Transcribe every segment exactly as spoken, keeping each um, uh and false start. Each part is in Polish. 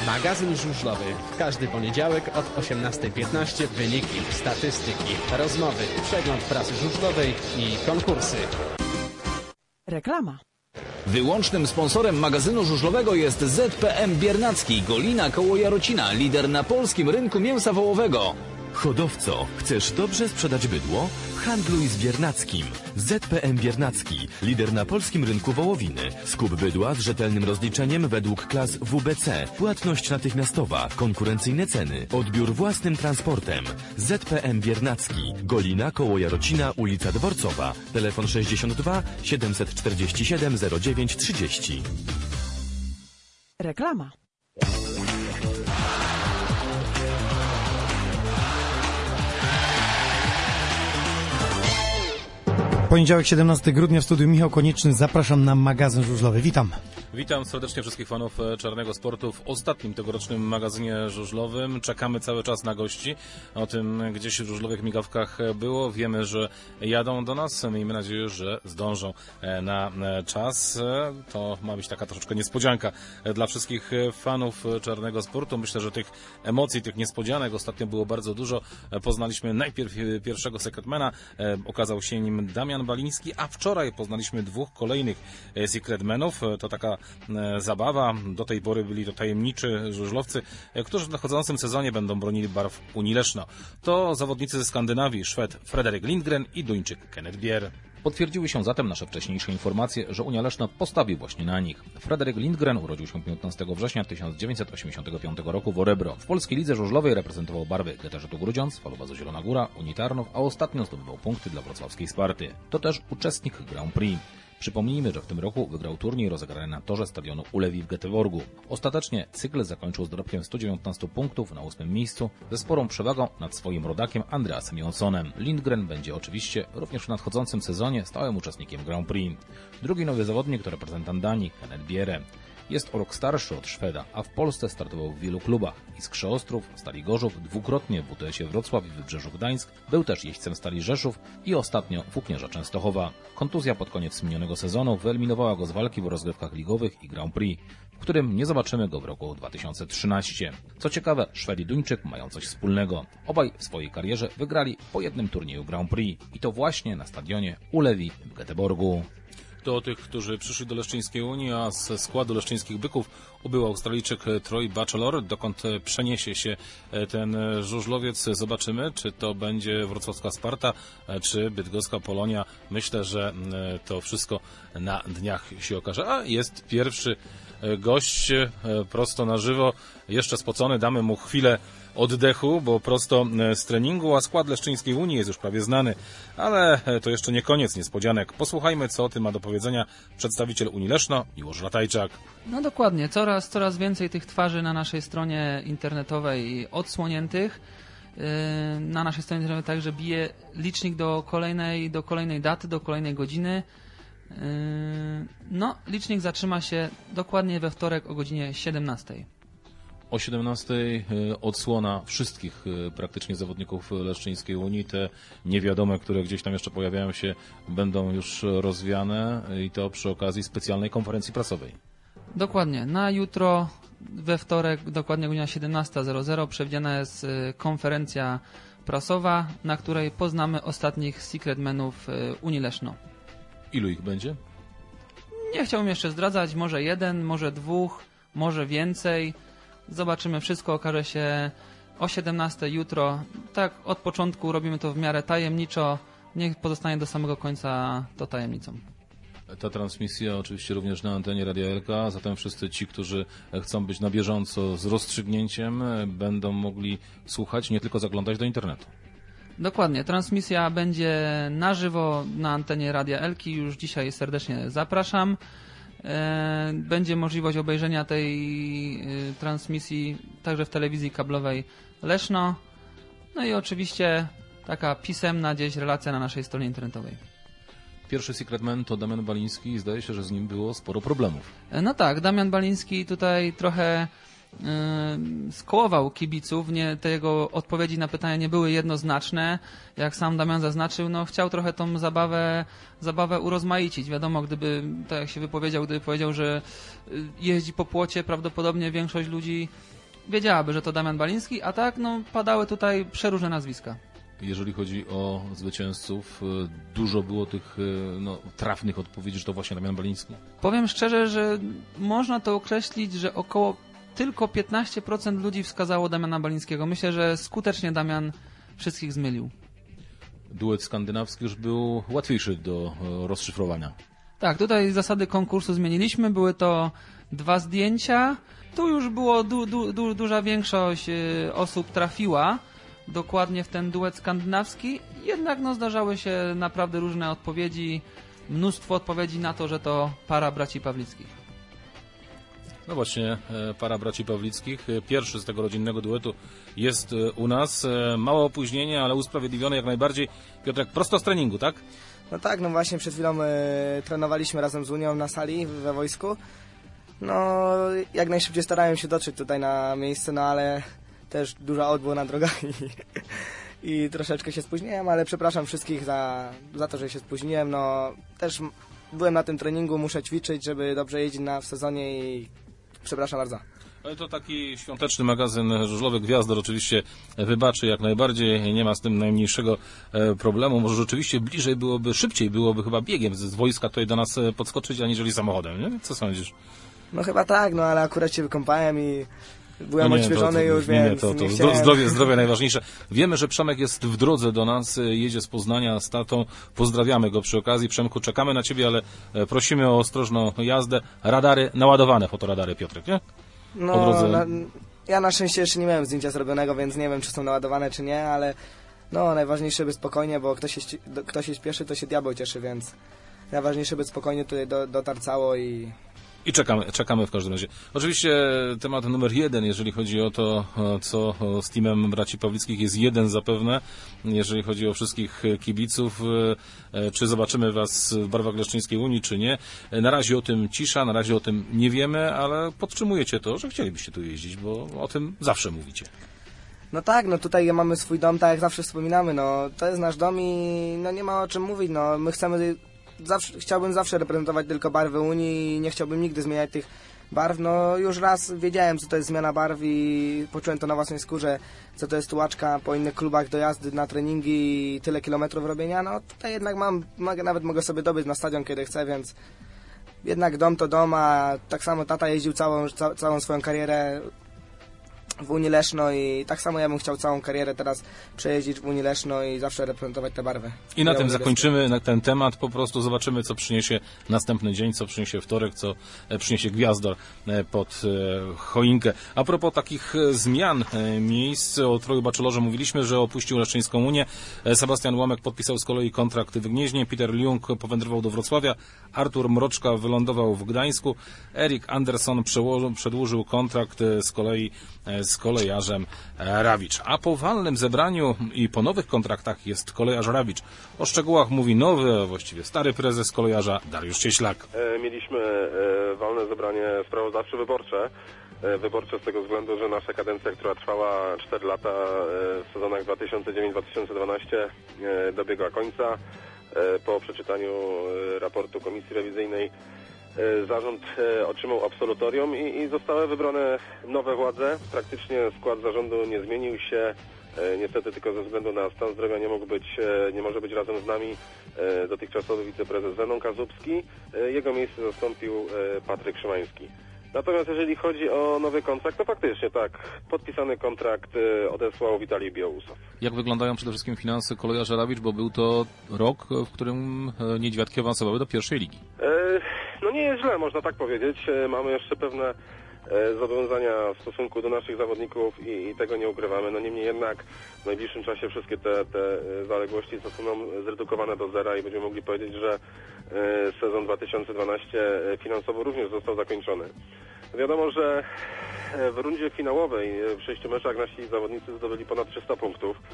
Magazyn żużlowy. W każdy poniedziałek od osiemnastej piętnaście wyniki, statystyki, rozmowy, przegląd prasy żużlowej i konkursy. Reklama. Wyłącznym sponsorem magazynu żużlowego jest Z P M Biernacki, Golina koło Jarocina, lider na polskim rynku mięsa wołowego. Hodowco, chcesz dobrze sprzedać bydło? Handluj z Biernackim. Z P M Biernacki, lider na polskim rynku wołowiny. Skup bydła z rzetelnym rozliczeniem według klas W B C. Płatność natychmiastowa, konkurencyjne ceny, odbiór własnym transportem. Z P M Biernacki, Golina koło Jarocina, ulica Dworcowa. Telefon sześćdziesiąt dwa siedemset czterdzieści siedem zero dziewięć trzydzieści. Reklama. Poniedziałek, siedemnastego grudnia, w studiu Michał Konieczny. Zapraszam na magazyn żużlowy. Witam. Witam serdecznie wszystkich fanów Czarnego Sportu w ostatnim tegorocznym magazynie żużlowym. Czekamy cały czas na gości. O tym gdzieś w żużlowych migawkach było. Wiemy, że jadą do nas. Miejmy nadzieję, że zdążą na czas. To ma być taka troszeczkę niespodzianka dla wszystkich fanów Czarnego Sportu. Myślę, że tych emocji, tych niespodzianek ostatnio było bardzo dużo. Poznaliśmy najpierw pierwszego secretmana. Okazał się nim Damian Baliński, a wczoraj poznaliśmy dwóch kolejnych secretmenów. To taka zabawa. Do tej pory byli to tajemniczy żużlowcy, którzy w nadchodzącym sezonie będą bronili barw Unii Leszno. To zawodnicy ze Skandynawii, Szwed Frederik Lindgren i Duńczyk Kenneth Bier. Potwierdziły się zatem nasze wcześniejsze informacje, że Unia Leszno postawi właśnie na nich. Frederik Lindgren urodził się piętnastego września tysiąc dziewięćset osiemdziesiątego piątego roku w Orebro. W polskiej lidze żużlowej reprezentował barwy G T Ż Grudziądz, Falowazu Zielona Góra, Unii Tarnów, a ostatnio zdobywał punkty dla wrocławskiej Sparty. To też uczestnik Grand Prix. Przypomnijmy, że w tym roku wygrał turniej rozegrany na torze stadionu Ulewi w Göteborgu. Ostatecznie cykl zakończył z dorobkiem stu dziewiętnastu punktów na ósmym miejscu ze sporą przewagą nad swoim rodakiem Andreasem Jonssonem. Lindgren będzie oczywiście również w nadchodzącym sezonie stałym uczestnikiem Grand Prix. Drugi nowy zawodnik to reprezentant Danii, Kenneth Bier. Jest o rok starszy od Szweda, a w Polsce startował w wielu klubach. Iskrze Ostrów, Stali Gorzów, dwukrotnie w W T S-ie Wrocław i Wybrzeżu Gdańsk, był też jeźdźcem Stali Rzeszów i ostatnio Włóknierza Częstochowa. Kontuzja pod koniec minionego sezonu wyeliminowała go z walki w rozgrywkach ligowych i Grand Prix, w którym nie zobaczymy go w roku dwa tysiące trzynastym. Co ciekawe, Szwed i Duńczyk mają coś wspólnego. Obaj w swojej karierze wygrali po jednym turnieju Grand Prix i to właśnie na stadionie Ulewi w Göteborgu. Do tych, którzy przyszli do Leszczyńskiej Unii, a z składu leszczyńskich byków ubył Australijczyk Troy Batchelor. Dokąd przeniesie się ten żużlowiec, zobaczymy, czy to będzie wrocławska Sparta, czy bydgoska Polonia. Myślę, że to wszystko na dniach się okaże. A jest pierwszy gość prosto na żywo, jeszcze spocony, damy mu chwilę oddechu, bo prosto z treningu, a skład Leszczyńskiej Unii jest już prawie znany, ale to jeszcze nie koniec niespodzianek. Posłuchajmy, co o tym ma do powiedzenia przedstawiciel Unii Leszno, Miłosz Ratajczak. No dokładnie, coraz, coraz więcej tych twarzy na naszej stronie internetowej odsłoniętych. Na naszej stronie internetowej także bije licznik do kolejnej, do kolejnej daty, do kolejnej godziny. No, licznik zatrzyma się dokładnie we wtorek o godzinie siedemnastej. O siedemnastej odsłona wszystkich praktycznie zawodników Leszczyńskiej Unii. Te niewiadome, które gdzieś tam jeszcze pojawiają się, będą już rozwiane i to przy okazji specjalnej konferencji prasowej. Dokładnie. Na jutro, we wtorek, dokładnie godzina siedemnasta zero zero przewidziana jest konferencja prasowa, na której poznamy ostatnich secretmenów Unii Leszno. Ilu ich będzie? Nie chciałbym jeszcze zdradzać. Może jeden, może dwóch, może więcej. Zobaczymy, wszystko okaże się o siedemnastej jutro. Tak, od początku robimy to w miarę tajemniczo. Niech pozostanie do samego końca to tajemnicą. Ta transmisja oczywiście również na antenie Radia L K, zatem wszyscy ci, którzy chcą być na bieżąco z rozstrzygnięciem, będą mogli słuchać, nie tylko zaglądać do internetu. Dokładnie, transmisja będzie na żywo na antenie Radia Elki. Już dzisiaj serdecznie zapraszam. Będzie możliwość obejrzenia tej transmisji także w telewizji kablowej Leszno. No i oczywiście taka pisemna gdzieś relacja na naszej stronie internetowej. Pierwszy secretman to Damian Baliński i zdaje się, że z nim było sporo problemów. No tak, Damian Baliński tutaj trochę yy, skołował kibiców. Nie, te jego odpowiedzi na pytania nie były jednoznaczne. Jak sam Damian zaznaczył, no chciał trochę tą zabawę, zabawę urozmaicić. Wiadomo, gdyby, tak jak się wypowiedział, gdyby powiedział, że jeździ po płocie, prawdopodobnie większość ludzi wiedziałaby, że to Damian Baliński, a tak no padały tutaj przeróżne nazwiska. Jeżeli chodzi o zwycięzców, dużo było tych no, trafnych odpowiedzi, że to właśnie Damian Baliński? Powiem szczerze, że można to określić, że około tylko piętnaście procent ludzi wskazało Damiana Balińskiego. Myślę, że skutecznie Damian wszystkich zmylił. Duet skandynawski już był łatwiejszy do rozszyfrowania. Tak, tutaj zasady konkursu zmieniliśmy. Były to dwa zdjęcia. Tu już było du, du, du, duża większość osób trafiła dokładnie w ten duet skandynawski. Jednak no, zdarzały się naprawdę różne odpowiedzi. Mnóstwo odpowiedzi na to, że to para braci Pawlickich. No właśnie, para braci Pawlickich. Pierwszy z tego rodzinnego duetu jest u nas. Małe opóźnienie, ale usprawiedliwione jak najbardziej. Piotrek, prosto z treningu, tak? No tak, no właśnie przed chwilą e, trenowaliśmy razem z Unią na sali we wojsku. No, jak najszybciej starałem się dotrzeć tutaj na miejsce, no ale też duża odbyła drogach i, i troszeczkę się spóźniłem, ale przepraszam wszystkich za, za to, że się spóźniłem. No, też byłem na tym treningu, muszę ćwiczyć, żeby dobrze jeździć na, w sezonie i przepraszam bardzo. Ale to taki świąteczny magazyn żużlowy. Gwiazdor oczywiście wybaczy jak najbardziej, nie ma z tym najmniejszego problemu. Może rzeczywiście bliżej byłoby, szybciej byłoby chyba biegiem z wojska tutaj do nas podskoczyć, aniżeli samochodem, nie? Co sądzisz? No chyba tak, no ale akurat się wykąpałem i byłem no nie, odświeżony to, to, już, nie, więc to, to, nie to chciałem... zdrowie, zdrowie najważniejsze. Wiemy, że Przemek jest w drodze do nas, jedzie z Poznania z tatą. Pozdrawiamy go przy okazji. Przemku, czekamy na ciebie, ale prosimy o ostrożną jazdę. Radary naładowane, fotoradary, Piotrek, nie? No, na, ja na szczęście jeszcze nie miałem zdjęcia zrobionego, więc nie wiem, czy są naładowane, czy nie, ale no, najważniejsze by spokojnie, bo kto się, kto się śpieszy, to się diabeł cieszy, więc najważniejsze by spokojnie tutaj do, dotarł cało i... I czekamy, czekamy w każdym razie. Oczywiście temat numer jeden, jeżeli chodzi o to, co z teamem braci Pawlickich, jest jeden zapewne, jeżeli chodzi o wszystkich kibiców. Czy zobaczymy was w barwach Leszczyńskiej Unii, czy nie. Na razie o tym cisza, na razie o tym nie wiemy, ale podtrzymujecie to, że chcielibyście tu jeździć, bo o tym zawsze mówicie. No tak, no tutaj mamy swój dom, tak jak zawsze wspominamy, no to jest nasz dom i no nie ma o czym mówić, no my chcemy... Zawsze, chciałbym zawsze reprezentować tylko barwy Unii i nie chciałbym nigdy zmieniać tych barw. No już raz wiedziałem, co to jest zmiana barw i poczułem to na własnej skórze, co to jest tułaczka po innych klubach do jazdy na treningi i tyle kilometrów robienia. No tutaj jednak mam, mogę, nawet mogę sobie dobyć na stadion, kiedy chcę, więc jednak dom to dom, a tak samo tata jeździł całą, ca, całą swoją karierę w Unii Leszno i tak samo ja bym chciał całą karierę teraz przejeździć w Unii Leszno i zawsze reprezentować te barwy. I na tym zakończymy na ten temat, po prostu zobaczymy, co przyniesie następny dzień, co przyniesie wtorek, co przyniesie Gwiazdor pod choinkę. A propos takich zmian miejsc, o Troju Baczylorze mówiliśmy, że opuścił Leszczyńską Unię. Sebastian Łamek podpisał z kolei kontrakt w Gnieźnie, Peter Ljung powędrował do Wrocławia, Artur Mroczka wylądował w Gdańsku, Erik Anderson przedłużył kontrakt z kolei z kolejarzem Rawicz. A po walnym zebraniu i po nowych kontraktach jest kolejarz Rawicz. O szczegółach mówi nowy, a właściwie stary prezes kolejarza Dariusz Cieślak. Mieliśmy walne zebranie sprawozdawcze wyborcze. Wyborcze z tego względu, że nasza kadencja, która trwała cztery lata w sezonach dwa tysiące dziewiąty dwa tysiące dwanaście dobiegła końca. Po przeczytaniu raportu Komisji Rewizyjnej zarząd otrzymał absolutorium i, i zostały wybrane nowe władze. Praktycznie skład zarządu nie zmienił się. Niestety tylko ze względu na stan zdrowia nie mógł być, nie może być razem z nami dotychczasowy wiceprezes Zenon Kazubski. Jego miejsce zastąpił Patryk Szymański. Natomiast jeżeli chodzi o nowy kontrakt, to faktycznie tak, podpisany kontrakt odesłał Witalij Białousov. Jak wyglądają przede wszystkim finanse kolejarza Rawicz, bo był to rok, w którym Niedźwiadki awansowały do pierwszej ligi? No nie jest źle, można tak powiedzieć. Mamy jeszcze pewne zobowiązania w stosunku do naszych zawodników i, i tego nie ukrywamy. No niemniej jednak w najbliższym czasie wszystkie te, te zaległości zostaną zredukowane do zera i będziemy mogli powiedzieć, że sezon dwa tysiące dwunasty finansowo również został zakończony. Wiadomo, że w rundzie finałowej w sześciu meczach nasi zawodnicy zdobyli ponad trzysta punktów.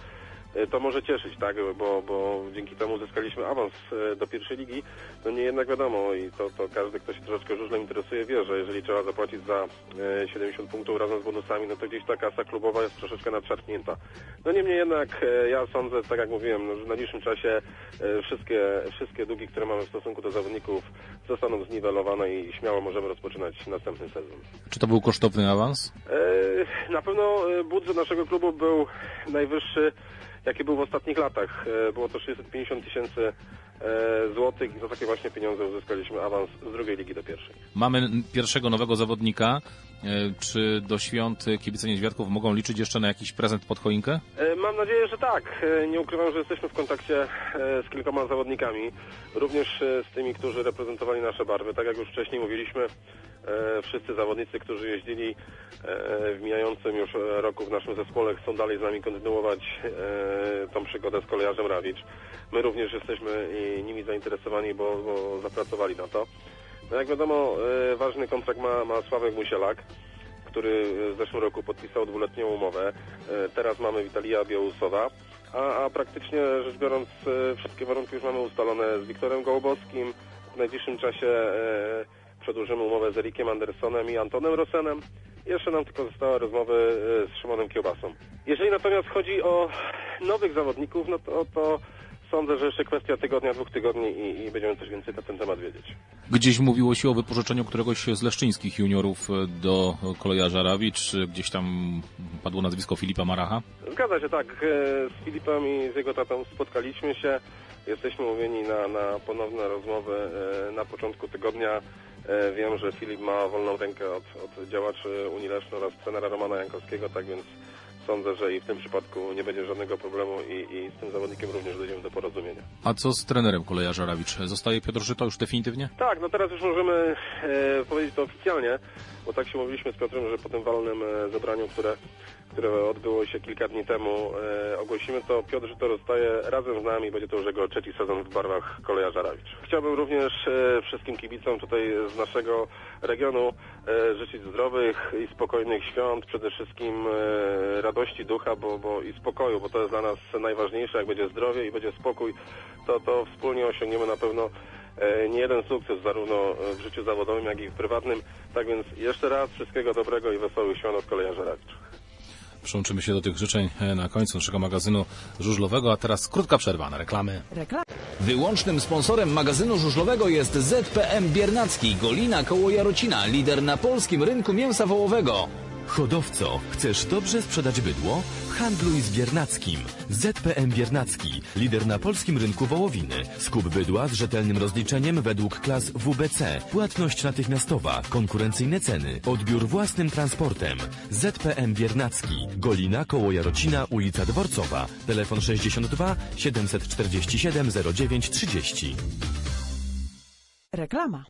to może cieszyć, tak, bo, bo dzięki temu uzyskaliśmy awans do pierwszej ligi. No nie jednak wiadomo i to, to każdy, kto się troszeczkę żużlem interesuje, wie, że jeżeli trzeba zapłacić za siedemdziesiąt punktów razem z bonusami, no to gdzieś ta kasa klubowa jest troszeczkę nadszarpnięta. No niemniej jednak ja sądzę, tak jak mówiłem, no, że w najbliższym czasie wszystkie, wszystkie długi, które mamy w stosunku do zawodników, zostaną zniwelowane i śmiało możemy rozpoczynać następny sezon. Czy to był kosztowny awans? Na pewno budżet naszego klubu był najwyższy, jaki był w ostatnich latach. Było to sześćset pięćdziesiąt tysięcy złotych i za takie właśnie pieniądze uzyskaliśmy awans z drugiej ligi do pierwszej. Mamy pierwszego nowego zawodnika. Czy do świąt kibice Niedźwiadków mogą liczyć jeszcze na jakiś prezent pod choinkę? Mam nadzieję, że tak. Nie ukrywam, że jesteśmy w kontakcie z kilkoma zawodnikami, również z tymi, którzy reprezentowali nasze barwy. Tak jak już wcześniej mówiliśmy, wszyscy zawodnicy, którzy jeździli w mijającym już roku w naszym zespole, chcą dalej z nami kontynuować tą przygodę z kolejarzem Rawicz. My również jesteśmy nimi zainteresowani, bo, bo zapracowali na to. No jak wiadomo, ważny kontrakt ma, ma Sławek Musielak, który w zeszłym roku podpisał dwuletnią umowę. Teraz mamy Witalija Białusowa, a, a praktycznie rzecz biorąc wszystkie warunki już mamy ustalone z Wiktorem Gołbowskim. W najbliższym czasie przedłużymy umowę z Erikiem Andersonem i Antonem Rosenem. Jeszcze nam tylko zostały rozmowy z Szymonem Kiełbasą. Jeżeli natomiast chodzi o nowych zawodników, no to, to sądzę, że jeszcze kwestia tygodnia, dwóch tygodni i, i będziemy coś więcej na ten temat wiedzieć. Gdzieś mówiło się o wypożyczeniu któregoś z leszczyńskich juniorów do kolejarza Rawicz. Gdzieś tam padło nazwisko Filipa Maracha? Zgadza się, tak. Z Filipem i z jego tatą spotkaliśmy się. Jesteśmy umówieni na, na ponowne rozmowy na początku tygodnia. Wiem, że Filip ma wolną rękę od, od działaczy Unii Leszno oraz trenera Romana Jankowskiego, tak więc sądzę, że i w tym przypadku nie będzie żadnego problemu i, i z tym zawodnikiem również dojdziemy do porozumienia. A co z trenerem kolejarza Rawicz? Zostaje Piotr Żyto już definitywnie? Tak, no teraz już możemy e, powiedzieć to oficjalnie, bo tak się mówiliśmy z Piotrem, że po tym walnym e, zebraniu, które, które odbyło się kilka dni temu, e, ogłosimy to. Piotr Żyto zostaje razem z nami, będzie to już jego trzeci sezon w barwach kolejarza Rawicz. Chciałbym również e, wszystkim kibicom tutaj z naszego regionu e, życzyć zdrowych i spokojnych świąt, przede wszystkim e, radości ducha, bo, bo i spokoju, bo to jest dla nas najważniejsze. Jak będzie zdrowie i będzie spokój, to, to wspólnie osiągniemy na pewno e, nie jeden sukces, zarówno w życiu zawodowym, jak i w prywatnym. Tak więc jeszcze raz wszystkiego dobrego i wesołych świąt od kolejarza Rawicz. Przyłączymy się do tych życzeń na końcu naszego magazynu żużlowego, a teraz krótka przerwa na reklamy. Reklam. Wyłącznym sponsorem magazynu żużlowego jest Z P M Biernacki, Golina koło Jarocina, lider na polskim rynku mięsa wołowego. Hodowco, chcesz dobrze sprzedać bydło? Handluj z Biernackim. Z P M Biernacki, lider na polskim rynku wołowiny. Skup bydła z rzetelnym rozliczeniem według klas W B C. Płatność natychmiastowa, konkurencyjne ceny, odbiór własnym transportem. Z P M Biernacki, Golina koło Jarocina, ulica Dworcowa. Telefon sześćdziesiąt dwa siedemset czterdzieści siedem zero dziewięć trzydzieści. Reklama.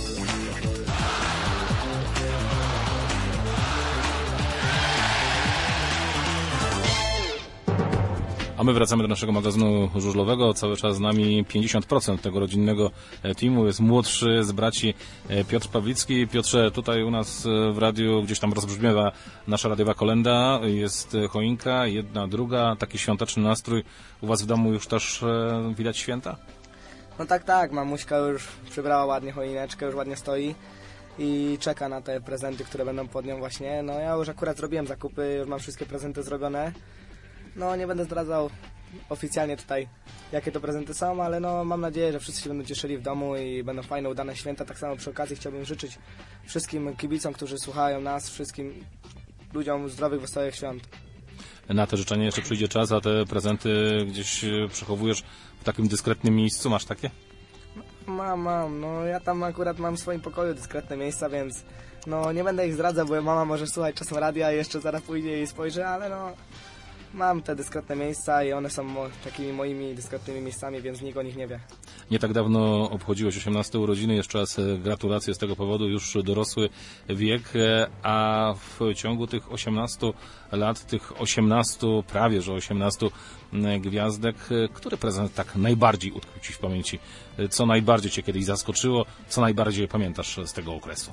A my wracamy do naszego magazynu żużlowego. Cały czas z nami pięćdziesiąt procent tego rodzinnego teamu. Jest młodszy z braci Piotr Pawlicki. Piotrze, tutaj u nas w radiu gdzieś tam rozbrzmiewa nasza radiowa kolenda. Jest choinka, jedna, druga. Taki świąteczny nastrój. U was w domu już też widać święta? No tak, tak. Mamuśka już przybrała ładnie choineczkę, już ładnie stoi i czeka na te prezenty, które będą pod nią właśnie. No ja już akurat zrobiłem zakupy, już mam wszystkie prezenty zrobione. No nie będę zdradzał oficjalnie tutaj, jakie to prezenty są, ale no mam nadzieję, że wszyscy się będą cieszyli w domu i będą fajne, udane święta. Tak samo przy okazji chciałbym życzyć wszystkim kibicom, którzy słuchają nas, wszystkim ludziom zdrowych, wesołych świąt. Na te życzenie jeszcze przyjdzie czas, a te prezenty gdzieś przechowujesz w takim dyskretnym miejscu. Masz takie? Mam, mam. No ja tam akurat mam w swoim pokoju dyskretne miejsca, więc no nie będę ich zdradzał, bo mama może słuchać czasem radia i jeszcze zaraz pójdzie i spojrzy, ale no mam te dyskretne miejsca i one są mo- takimi moimi dyskretnymi miejscami, więc nikt o nich nie wie. Nie tak dawno obchodziłeś osiemnaste urodziny, jeszcze raz gratulacje z tego powodu, już dorosły wiek, a w ciągu tych osiemnastu lat, tych osiemnastu, prawie że osiemnastu gwiazdek, który prezent tak najbardziej utkwił Ci w pamięci? Co najbardziej Cię kiedyś zaskoczyło? Co najbardziej pamiętasz z tego okresu?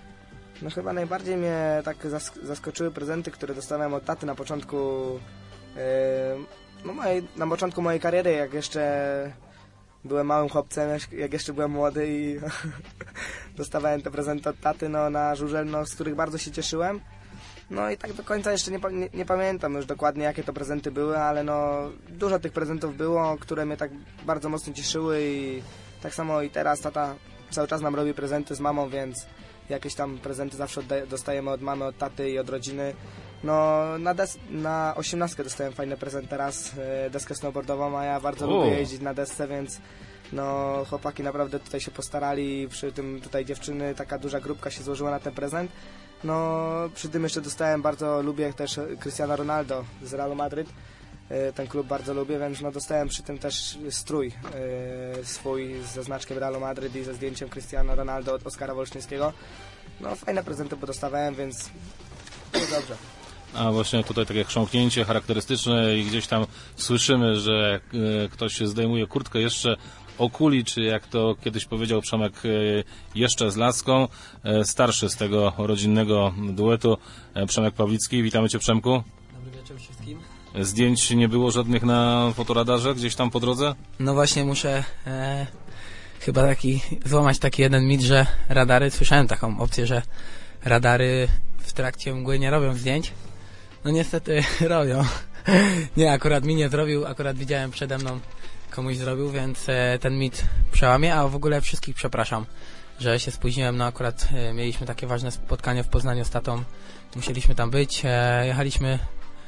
No chyba najbardziej mnie tak zaskoczyły prezenty, które dostałem od taty na początku No mojej, na początku mojej kariery, jak jeszcze byłem małym chłopcem, jak jeszcze byłem młody i dostawałem te prezenty od taty no, na żużel, no, z których bardzo się cieszyłem. No i tak do końca jeszcze nie, nie, nie pamiętam już dokładnie, jakie to prezenty były, ale no dużo tych prezentów było, które mnie tak bardzo mocno cieszyły i tak samo i teraz tata cały czas nam robi prezenty z mamą, więc jakieś tam prezenty zawsze oddaje, dostajemy od mamy, od taty i od rodziny. No na, des, na osiemnastkę dostałem fajny prezent teraz, deskę snowboardową, a ja bardzo o. lubię jeździć na desce, więc no chłopaki naprawdę tutaj się postarali, przy tym tutaj dziewczyny, taka duża grupka się złożyła na ten prezent. No przy tym jeszcze dostałem, bardzo lubię też Cristiano Ronaldo z Realu Madryt, ten klub bardzo lubię, więc no dostałem przy tym też strój swój ze znaczkiem Realu Madryt i ze zdjęciem Cristiano Ronaldo od Oskara Wolsztyńskiego. No fajne prezenty podostawałem, więc no dobrze. A właśnie tutaj takie chrząknięcie charakterystyczne i gdzieś tam słyszymy, że e, ktoś zdejmuje kurtkę jeszcze okuli, czy jak to kiedyś powiedział Przemek, e, jeszcze z laską. E, starszy z tego rodzinnego duetu, e, Przemek Pawlicki. Witamy Cię, Przemku. Dobry wieczór wszystkim. Zdjęć nie było żadnych na fotoradarze gdzieś tam po drodze? No właśnie muszę e, chyba taki złamać taki jeden mit, że radary, słyszałem taką opcję, że radary w trakcie mgły nie robią zdjęć. No niestety robią. Nie, akurat mi nie zrobił, akurat widziałem przede mną komuś zrobił, więc e, ten mit przełamie, a w ogóle wszystkich przepraszam, że się spóźniłem. No akurat e, mieliśmy takie ważne spotkanie w Poznaniu z tatą, musieliśmy tam być, e, jechaliśmy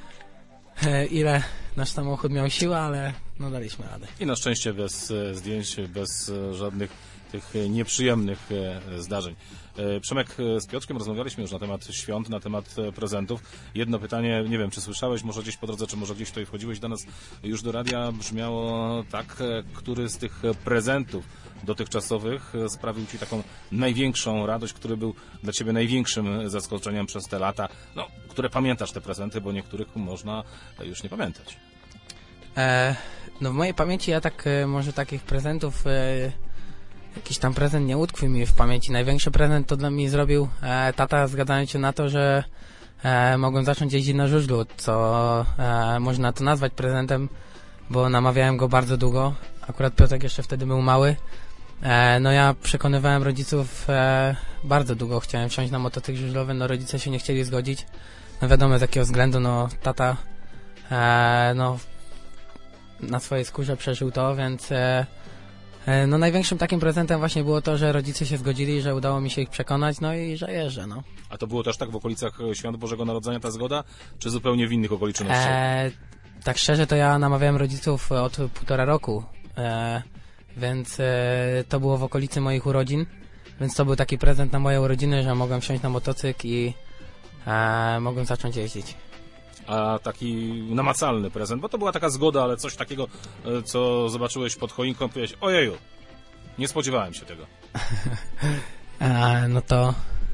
e, ile nasz samochód miał siłę, ale no daliśmy radę. I na szczęście bez e, zdjęć, bez e, żadnych tych nieprzyjemnych e, zdarzeń. E, Przemek, z Piotrkiem rozmawialiśmy już na temat świąt, na temat e, prezentów. Jedno pytanie, nie wiem, czy słyszałeś, może gdzieś po drodze, czy może gdzieś tutaj wchodziłeś do nas już do radia, brzmiało tak, e, który z tych prezentów dotychczasowych e, sprawił Ci taką największą radość, który był dla Ciebie największym zaskoczeniem przez te lata, no, które pamiętasz te prezenty, bo niektórych można już nie pamiętać. E, no w mojej pamięci ja tak, e, może takich prezentów... E, Jakiś tam prezent nie utkwił mi w pamięci. Największy prezent to dla mnie zrobił e, tata, zgadzając się na to, że e, mogłem zacząć jeździć na żużlu, co e, można to nazwać prezentem, bo namawiałem go bardzo długo. Akurat Piotrek jeszcze wtedy był mały. E, no ja przekonywałem rodziców e, bardzo długo. Chciałem wsiąść na motocykl żużlowy, no rodzice się nie chcieli zgodzić. No wiadomo z jakiego względu, no tata e, no na swojej skórze przeżył to, więc... E, No największym takim prezentem właśnie było to, że rodzice się zgodzili, że udało mi się ich przekonać, no i że jeżdżę, no. A to było też tak w okolicach Świąt Bożego Narodzenia ta zgoda, czy zupełnie w innych okolicznościach? E, tak szczerze to ja namawiałem rodziców od półtora roku, e, więc e, to było w okolicy moich urodzin, więc to był taki prezent na moje urodziny, że mogłem wsiąść na motocykl i e, mogłem zacząć jeździć. A taki namacalny prezent, bo to była taka zgoda, ale coś takiego, co zobaczyłeś pod choinką i powiedziałeś, ojeju, nie spodziewałem się tego. A, no to...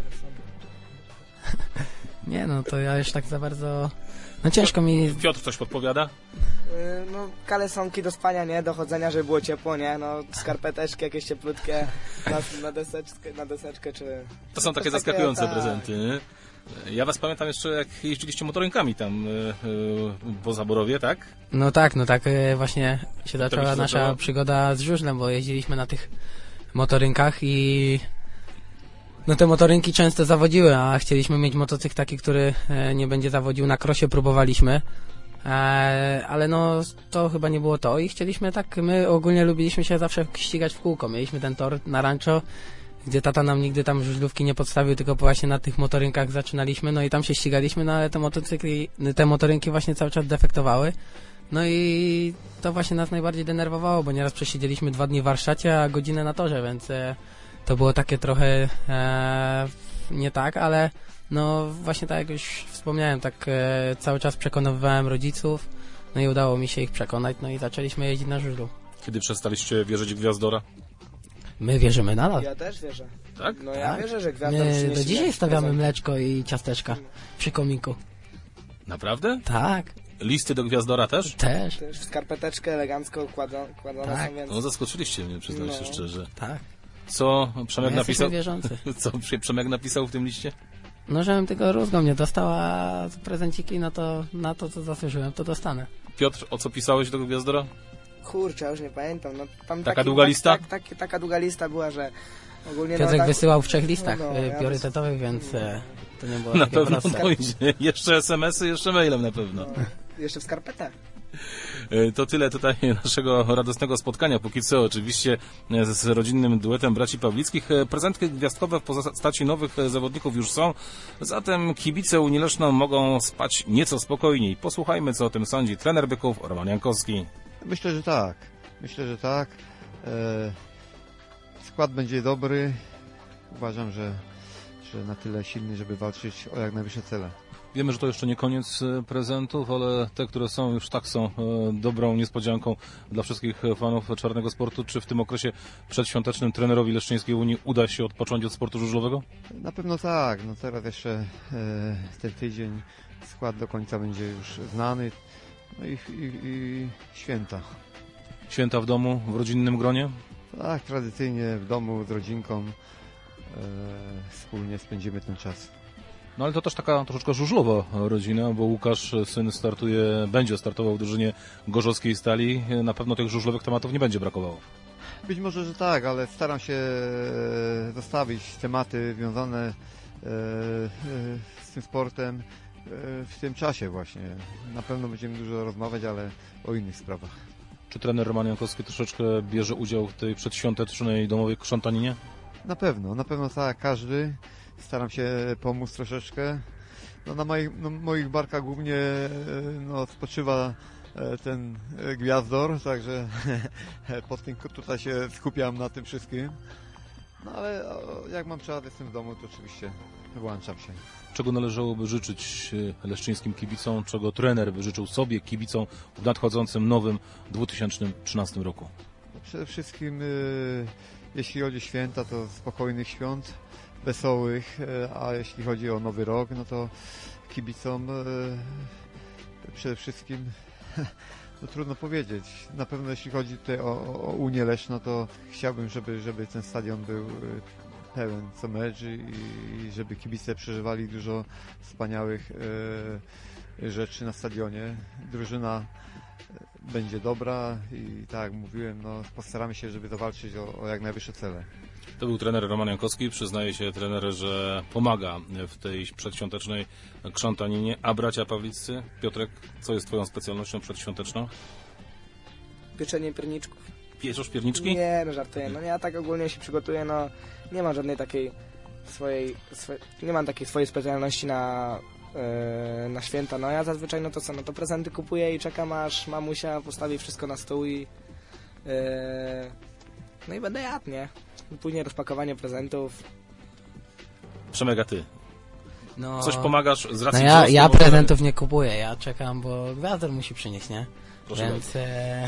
nie, no to ja już tak za bardzo... No ciężko mi... Piotr coś podpowiada? Yy, no kalesonki do spania, nie? Do chodzenia, żeby było ciepło, nie? No skarpeteczki jakieś cieplutkie na, na, deseczkę, na deseczkę, czy... To są takie zaskakujące takie, prezenty, nie? Ja was pamiętam jeszcze, jak jeździliście motorynkami tam yy, po Zaborowie, tak? No tak, no tak yy, właśnie się zaczęła nasza zaczęło? przygoda z żużlem, bo jeździliśmy na tych motorynkach i no te motorynki często zawodziły, a chcieliśmy mieć motocykl taki, który yy, nie będzie zawodził. Na krosie próbowaliśmy, yy, ale no to chyba nie było to i chcieliśmy tak, my ogólnie lubiliśmy się zawsze ścigać w kółko. Mieliśmy ten tor na rancho, gdzie tata nam nigdy tam żużlówki nie podstawił, tylko właśnie na tych motorynkach zaczynaliśmy, no i tam się ścigaliśmy, no ale te motocykli, te motorynki właśnie cały czas defektowały, no i to właśnie nas najbardziej denerwowało, bo nieraz przesiedzieliśmy dwa dni w warsztacie, a godzinę na torze, więc e, to było takie trochę e, nie tak, ale no właśnie tak jak już wspomniałem, tak e, cały czas przekonywałem rodziców, no i udało mi się ich przekonać, no i zaczęliśmy jeździć na żużlu. Kiedy przestaliście wierzyć w Gwiazdora? My wierzymy nadal. Ja też wierzę. Tak? No ja tak? wierzę, że Gwiazdor My do dzisiaj stawiamy mleczko i ciasteczka przy kominku. Naprawdę? Tak. Listy do Gwiazdora też? Też. Też w skarpeteczkę elegancko kładą, kładone tak. są, więc... No zaskoczyliście mnie, przyznam się no. szczerze. Tak. Co Przemek My napisał? wierzący. Co Przemek napisał w tym liście? No, żebym tego rózgą nie dostał, a prezenciki, no to na to, co zasłużyłem, to dostanę. Piotr, o co pisałeś do tego Gwiazdora? Kurczę, już nie pamiętam. No, tam taka taki, długa lista? Tak, tak, taka długa lista była, że ogólnie... Piotrek no, tak, wysyłał w trzech listach no, no, y, ja priorytetowych, więc e, to nie było Na takie pewno proste. to idzie. Jeszcze es em esy, jeszcze mailem na pewno. No, jeszcze w skarpetach. To tyle tutaj naszego radosnego spotkania. Póki co oczywiście z rodzinnym duetem braci Pawlickich. Prezentki gwiazdkowe w postaci nowych zawodników już są. Zatem kibice Unii Leszno mogą spać nieco spokojniej. Posłuchajmy, co o tym sądzi trener Byków Roman Jankowski. Myślę, że tak. Myślę, że tak. E, skład będzie dobry. Uważam, że, że na tyle silny, żeby walczyć o jak najwyższe cele. Wiemy, że to jeszcze nie koniec prezentów, ale te, które są, już tak są dobrą niespodzianką dla wszystkich fanów czarnego sportu. Czy w tym okresie przedświątecznym trenerowi Leszczyńskiej Unii uda się odpocząć od sportu żużlowego? Na pewno tak. No teraz jeszcze e, ten tydzień skład do końca będzie już znany. No i, i, i święta. Święta w domu, w rodzinnym gronie? Tak, tradycyjnie w domu z rodzinką e, wspólnie spędzimy ten czas. No ale to też taka troszeczkę żużlowa rodzina, bo Łukasz, syn, startuje, będzie startował w drużynie gorzowskiej Stali. Na pewno tych żużlowych tematów nie będzie brakowało. Być może, że tak, ale staram się zostawić tematy związane e, e, z tym sportem e, w tym czasie właśnie. Na pewno będziemy dużo rozmawiać, ale o innych sprawach. Czy trener Roman Jankowski troszeczkę bierze udział w tej przedświątecznej domowej krzątaninie? Na pewno, na pewno tak, każdy. Staram się pomóc troszeczkę. No, na moich, no, moich barkach głównie no, spoczywa ten Gwiazdor, także pod tym tutaj się skupiam na tym wszystkim. No ale jak mam czas, jestem w domu, to oczywiście wyłączam się. Czego należałoby życzyć leszczyńskim kibicom, czego trener by życzył sobie, kibicom w nadchodzącym nowym dwa tysiące trzynastym roku? Przede wszystkim jeśli chodzi o święta, to spokojnych świąt, wesołych, a jeśli chodzi o nowy rok, no to kibicom przede wszystkim no trudno powiedzieć. Na pewno jeśli chodzi tutaj o, o Unię Leszno, to chciałbym, żeby, żeby ten stadion był pełen co mecz i żeby kibice przeżywali dużo wspaniałych e, rzeczy na stadionie. Drużyna będzie dobra i tak jak mówiłem, no, postaramy się, żeby zawalczyć o, o jak najwyższe cele. To był trener Roman Jankowski. Przyznaje się trener, że pomaga w tej przedświątecznej krzątaninie. A bracia Pawliccy? Piotrek, co jest twoją specjalnością przedświąteczną? Pieczenie pierniczków. Pieczesz pierniczki? Nie, no żartuję. No ja tak ogólnie się przygotuję, no nie mam żadnej takiej swojej, swe, nie mam takiej swojej specjalności na, yy, na święta. No ja zazwyczaj, no to co, no to prezenty kupuję i czekam, aż mamusia postawi wszystko na stół i yy, no i będę jadł, nie? Później rozpakowanie prezentów. Przemek, a ty? No, Coś pomagasz z racji no ja, wzrostu, ja bo prezentów nie kupuję, ja czekam, bo Gwiazdor musi przynieść, nie? Proszę Więc e...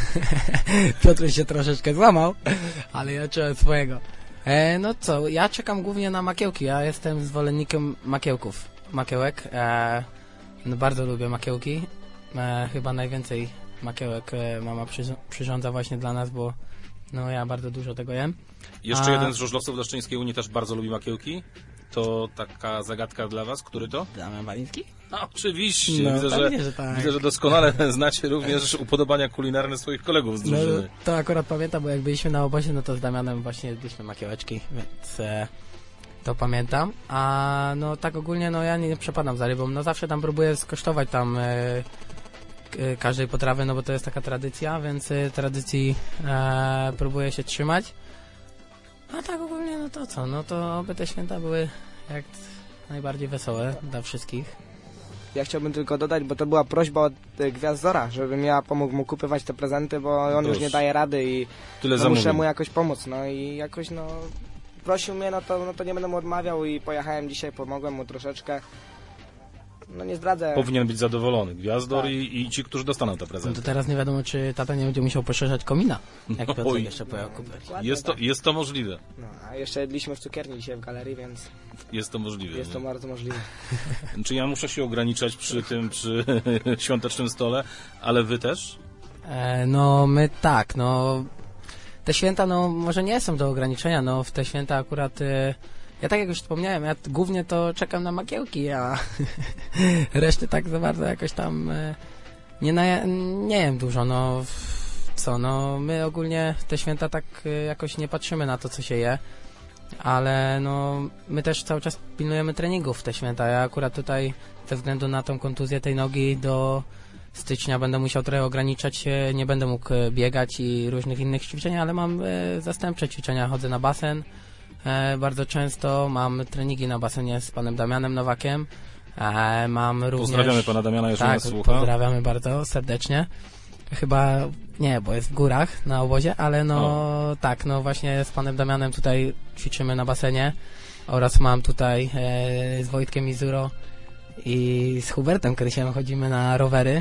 Piotr się troszeczkę złamał, ale ja czułem swojego. E, no co, ja czekam głównie na makiełki, ja jestem zwolennikiem makiełków, makiełek. E, no bardzo lubię makiełki, e, chyba najwięcej makiełek e, mama przy, przyrządza właśnie dla nas, bo no ja bardzo dużo tego jem. Jeszcze A... jeden z żużlowców Leszczyńskiej Unii też bardzo lubi makiełki. To taka zagadka dla was. Który to? Damian Waliński? No, oczywiście. No, widzę, pewnie, że, że tak. widzę, że doskonale znacie również upodobania kulinarne swoich kolegów z drużyny. No, to akurat pamiętam, bo jak byliśmy na obozie, no to z Damianem właśnie jedliśmy makiełeczki, więc e, to pamiętam. A no tak ogólnie, no ja nie, nie przepadam za rybą. No zawsze tam próbuję skosztować tam e, k, każdej potrawy, no bo to jest taka tradycja, więc e, tradycji e, próbuję się trzymać. A tak ogólnie, no to co, no to oby te święta były jak najbardziej wesołe dla wszystkich. Ja chciałbym tylko dodać, bo to była prośba od y, Gwiazdora, żebym ja pomógł mu kupywać te prezenty, bo on już nie daje rady i Tyle no, muszę mu jakoś pomóc, no i jakoś no prosił mnie, no to, no to nie będę mu odmawiał i pojechałem dzisiaj, pomogłem mu troszeczkę. No nie zdradzę. Powinien być zadowolony Gwiazdor tak. i, i ci, którzy dostaną te No prezenty. to teraz nie wiadomo, czy tata nie będzie musiał poszerzać komina, jak Piotrek Oj. jeszcze pojechał kupić. Ładnie, Jest to, tak. jest to możliwe. No, a jeszcze jedliśmy w cukierni dzisiaj w galerii, więc Jest to możliwe. jest to nie? bardzo możliwe. Czy ja muszę się ograniczać przy tym, przy świątecznym stole, ale wy też? E, no my tak, no te święta no może nie są do ograniczenia, no w te święta akurat e, ja tak jak już wspomniałem, ja t- głównie to czekam na makiełki, a reszty tak za bardzo jakoś tam e, nie, na, nie jem dużo, no w- co, no my ogólnie te święta tak e, jakoś nie patrzymy na to, co się je, ale no my też cały czas pilnujemy treningów w te święta. Ja akurat tutaj ze względu na tą kontuzję tej nogi do stycznia będę musiał trochę ograniczać się, nie będę mógł e, biegać i różnych innych ćwiczeń, ale mam e, zastępcze ćwiczenia, chodzę na basen e, bardzo często, mam treningi na basenie z panem Damianem Nowakiem, e, mam również... Pozdrawiamy pana Damiana, jeżeli tak, nas słucha. pozdrawiamy bardzo serdecznie. Chyba nie, bo jest w górach na obozie, ale no o. tak, no właśnie z panem Damianem tutaj ćwiczymy na basenie oraz mam tutaj e, z Wojtkiem Izuro i z Hubertem Krysiem chodzimy na rowery.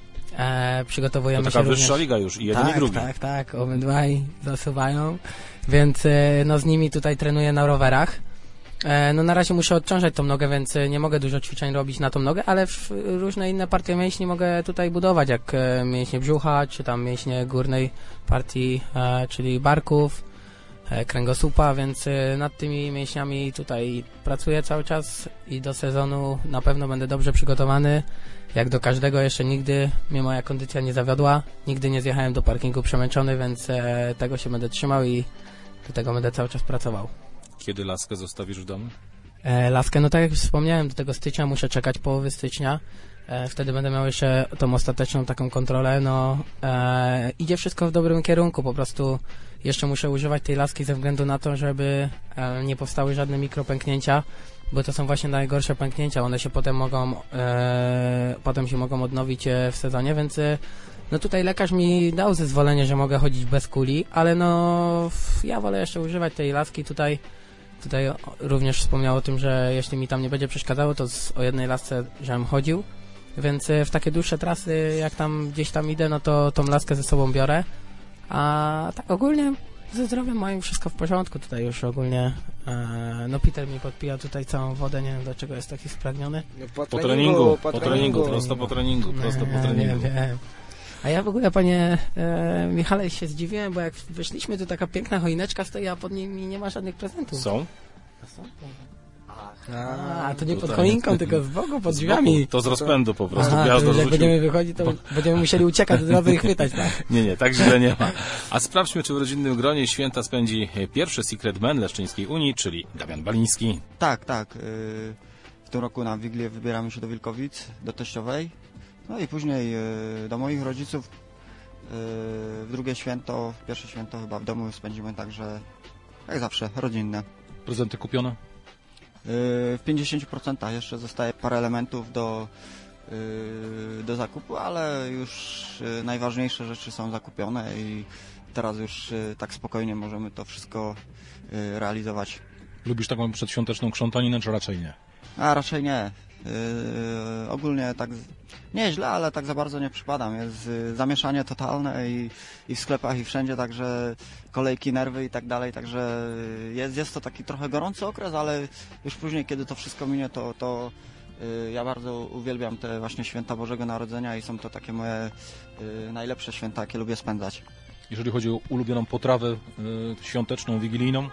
E, przygotowujemy to taka się wyższa również... liga już i jeden tak, i drugi. Tak, tak, obydwaj zasuwają, więc e, no z nimi tutaj trenuję na rowerach. E, no na razie muszę odciążać tą nogę, więc e, nie mogę dużo ćwiczeń robić na tą nogę, ale w, różne inne partie mięśni mogę tutaj budować, jak e, mięśnie brzucha, czy tam mięśnie górnej partii, e, czyli barków, e, kręgosłupa, więc e, nad tymi mięśniami tutaj pracuję cały czas i do sezonu na pewno będę dobrze przygotowany. Jak do każdego, jeszcze nigdy mnie moja kondycja nie zawiodła, nigdy nie zjechałem do parkingu przemęczony, więc e, tego się będę trzymał i do tego będę cały czas pracował. Kiedy laskę zostawisz w domu? E, laskę, no tak jak już wspomniałem, do tego stycznia muszę czekać połowy stycznia. E, wtedy będę miał jeszcze tą ostateczną taką kontrolę. No, e, idzie wszystko w dobrym kierunku, po prostu jeszcze muszę używać tej laski ze względu na to, żeby e, nie powstały żadne mikropęknięcia, bo to są właśnie najgorsze pęknięcia. One się potem mogą, e, potem się mogą odnowić e, w sezonie, więc e, no tutaj lekarz mi dał zezwolenie, że mogę chodzić bez kuli, ale no f, ja wolę jeszcze używać tej laski tutaj. Tutaj również wspomniał o tym, że jeśli mi tam nie będzie przeszkadzało, to z, o jednej lasce żebym chodził, więc w takie dłuższe trasy, jak tam gdzieś tam idę, no to tą laskę ze sobą biorę, a tak ogólnie ze zdrowiem moim wszystko w porządku, tutaj już ogólnie, e, no Peter mi podpija tutaj całą wodę, nie wiem dlaczego jest taki spragniony. No, po, po treningu, treningu, po, po treningu. treningu, prosto po treningu, prosto po Nie, treningu. nie, nie. A ja w ogóle, panie e, Michale, się zdziwiłem, bo jak wyszliśmy, to taka piękna choineczka stoi, a pod nimi nie ma żadnych prezentów. Są? Są? A, to nie pod Tutaj. choinką, tylko z boku, pod Z drzwiami. boku, to z rozpędu po prostu. Aha, Gwiazdo to już jak rzucił. będziemy wychodzić, to będziemy musieli uciekać od razu i chwytać, tak? Nie, nie, tak źle nie ma. A sprawdźmy, czy w rodzinnym gronie święta spędzi pierwszy Secret Man Leszczyńskiej Unii, czyli Damian Baliński. Tak, tak. Yy, w tym roku na Wigilię wybieramy się do Wilkowic, do teściowej. No i później yy, do moich rodziców. Yy, w drugie święto, w pierwsze święto chyba w domu spędzimy, także jak zawsze, rodzinne. Prezenty kupione? W pięćdziesięciu procentach jeszcze zostaje parę elementów do, yy, do zakupu, ale już yy, najważniejsze rzeczy są zakupione i teraz już yy, tak spokojnie możemy to wszystko yy, realizować. Lubisz taką przedświąteczną krzątaninę, czy raczej nie? A raczej nie. Yy, ogólnie tak nieźle, ale tak za bardzo nie przypadam. Jest yy, zamieszanie totalne i, i w sklepach i wszędzie, także kolejki, nerwy i tak dalej, także jest, jest to taki trochę gorący okres, ale już później, kiedy to wszystko minie, to, to yy, ja bardzo uwielbiam te właśnie święta Bożego Narodzenia i są to takie moje yy, najlepsze święta, jakie lubię spędzać. Jeżeli chodzi o ulubioną potrawę yy, świąteczną, wigilijną?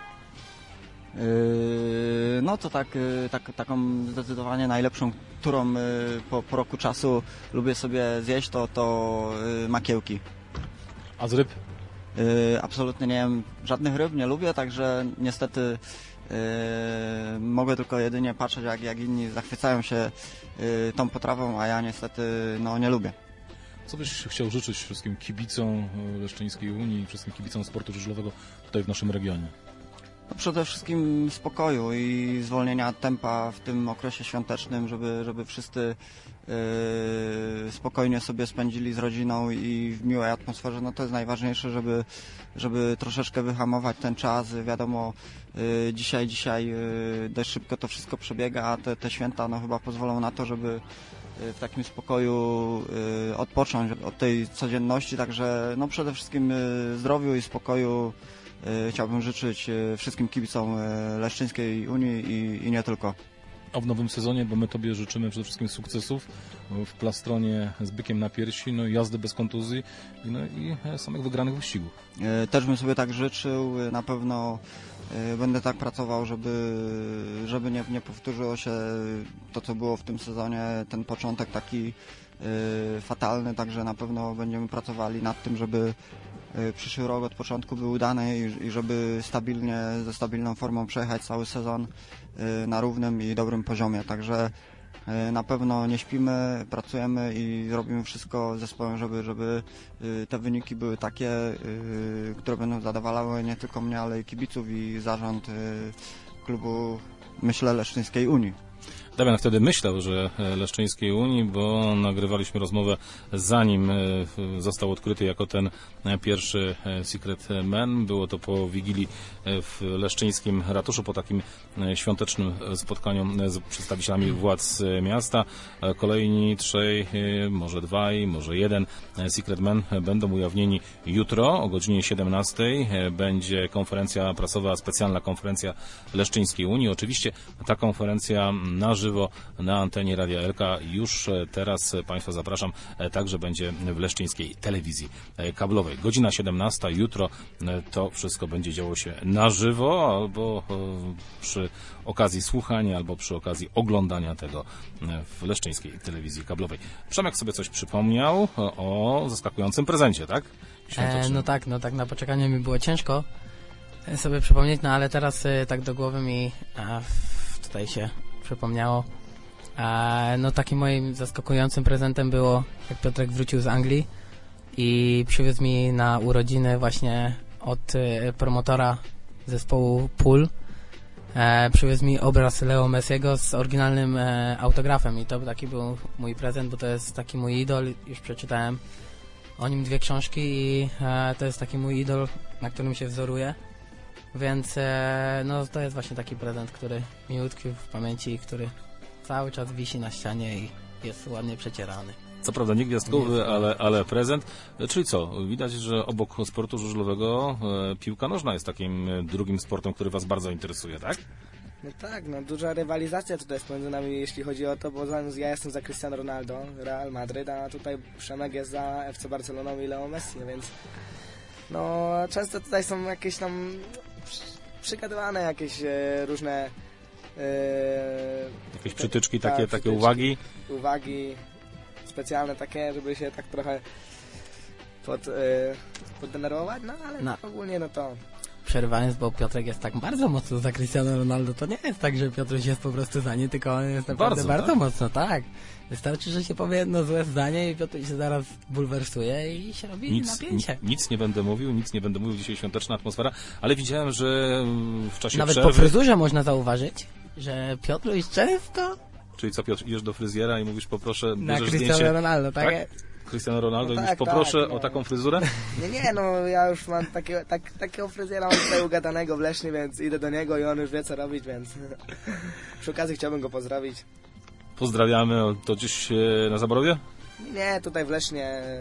Yy, no to tak, yy, tak, taką zdecydowanie najlepszą, którą yy, po, po roku czasu lubię sobie zjeść, to, to yy, makiełki. A z ryb? Yy, absolutnie nie jem żadnych ryb, nie lubię, także niestety yy, mogę tylko jedynie patrzeć, jak, jak inni zachwycają się yy, tą potrawą, a ja niestety no, nie lubię. Co byś chciał życzyć wszystkim kibicom Leszczyńskiej Unii i wszystkim kibicom sportu żużlowego tutaj w naszym regionie? No przede wszystkim spokoju i zwolnienia tempa w tym okresie świątecznym, żeby, żeby wszyscy yy, spokojnie sobie spędzili z rodziną i w miłej atmosferze. No to jest najważniejsze, żeby, żeby troszeczkę wyhamować ten czas. Wiadomo, yy, dzisiaj, dzisiaj yy, dość szybko to wszystko przebiega, a te, te święta no chyba pozwolą na to, żeby w takim spokoju y, odpocząć od tej codzienności, także no przede wszystkim y, zdrowiu i spokoju y, chciałbym życzyć y, wszystkim kibicom y, Leszczyńskiej Unii i, i nie tylko. A w nowym sezonie, bo my Tobie życzymy przede wszystkim sukcesów w plastronie z bykiem na piersi, no i jazdy bez kontuzji, no i samych wygranych wyścigów. Y, też bym sobie tak życzył, y, na pewno Będę tak pracował, żeby, żeby nie, nie powtórzyło się to, co było w tym sezonie, ten początek taki y, fatalny, także na pewno będziemy pracowali nad tym, żeby y, przyszły rok od początku był udany i, i żeby stabilnie, ze stabilną formą przejechać cały sezon y, na równym i dobrym poziomie, także y, na pewno nie śpimy, pracujemy i robimy wszystko z zespołem, żeby, żeby y, te wyniki były takie, y, które będą zadowalały nie tylko mnie, ale i kibiców i zarząd y, klubu, myślę, Leszczyńskiej Unii. Damian wtedy myślał, że Leszczyńskiej Unii, bo nagrywaliśmy rozmowę zanim został odkryty jako ten pierwszy Secret Man. Było to po Wigilii w leszczyńskim ratuszu, po takim świątecznym spotkaniu z przedstawicielami władz miasta. Kolejni trzej, może dwaj, może jeden Secret Man będą ujawnieni jutro o godzinie siedemnastej. Będzie konferencja prasowa, specjalna konferencja Leszczyńskiej Unii. Oczywiście ta konferencja na żywo na antenie Radia Elka. Już teraz Państwa zapraszam, także będzie w leszczyńskiej telewizji kablowej. Godzina siedemnasta, jutro to wszystko będzie działo się na żywo, albo przy okazji słuchania, albo przy okazji oglądania tego w leszczyńskiej telewizji kablowej. Przemek sobie coś przypomniał o zaskakującym prezencie, tak? E, no tak, no tak, na poczekanie mi było ciężko sobie przypomnieć, no ale teraz tak do głowy mi a, tutaj się przypomniało. E, no takim moim zaskakującym prezentem było, jak Piotrek wrócił z Anglii i przywiózł mi na urodziny właśnie od e, promotora zespołu Pool. E, przywiózł mi obraz Leo Messiego z oryginalnym e, autografem i to taki był mój prezent, bo to jest taki mój idol. Już przeczytałem o nim dwie książki i e, to jest taki mój idol, na którym się wzoruję. Więc e, no to jest właśnie taki prezent, który mi utkwił w pamięci i który cały czas wisi na ścianie i jest ładnie przecierany. Co prawda nie gwiazdkowy, ale, ale prezent. Czyli co? Widać, że obok sportu żużlowego e, piłka nożna jest takim drugim sportem, który Was bardzo interesuje, tak? No tak, no duża rywalizacja tutaj jest pomiędzy nami, jeśli chodzi o to, bo ja jestem za Cristiano Ronaldo, Real Madryt, a tutaj Przemek jest za F C Barceloną i Leo Messi, więc no często tutaj są jakieś tam przygadywane jakieś e, różne e, jakieś przytyczki, ta, takie, przytyczki, takie uwagi uwagi specjalne takie, żeby się tak trochę pod, e, poddenerwować, no ale no. ogólnie no to przerywając, bo Piotrek jest tak bardzo mocno za Cristiano Ronaldo, to nie jest tak, że Piotruś jest po prostu za nie, tylko on jest naprawdę bardzo, bardzo tak? mocno, tak. Wystarczy, że się powie jedno złe zdanie i Piotruś się zaraz bulwersuje i się robi nic, napięcie. Nic nie będę mówił, nic nie będę mówił, dzisiaj świąteczna atmosfera, ale widziałem, że w czasie Nawet przerwy... po fryzurze można zauważyć, że Piotruś często... Czyli co, Piotr, idziesz do fryzjera i mówisz, poproszę, na bierzesz Cristiano zdjęcie... Ronaldo, tak? tak? Cristiano Ronaldo no i tak, mówisz, poproszę tak, no. o taką fryzurę? Nie, nie, no ja już mam takiego, tak, takiego fryzjera mam tutaj ugadanego w Lesznie, więc idę do niego i on już wie, co robić, więc przy okazji chciałbym go pozdrowić. Pozdrawiamy, to gdzieś na Zaborowie? Nie, tutaj w Lesznie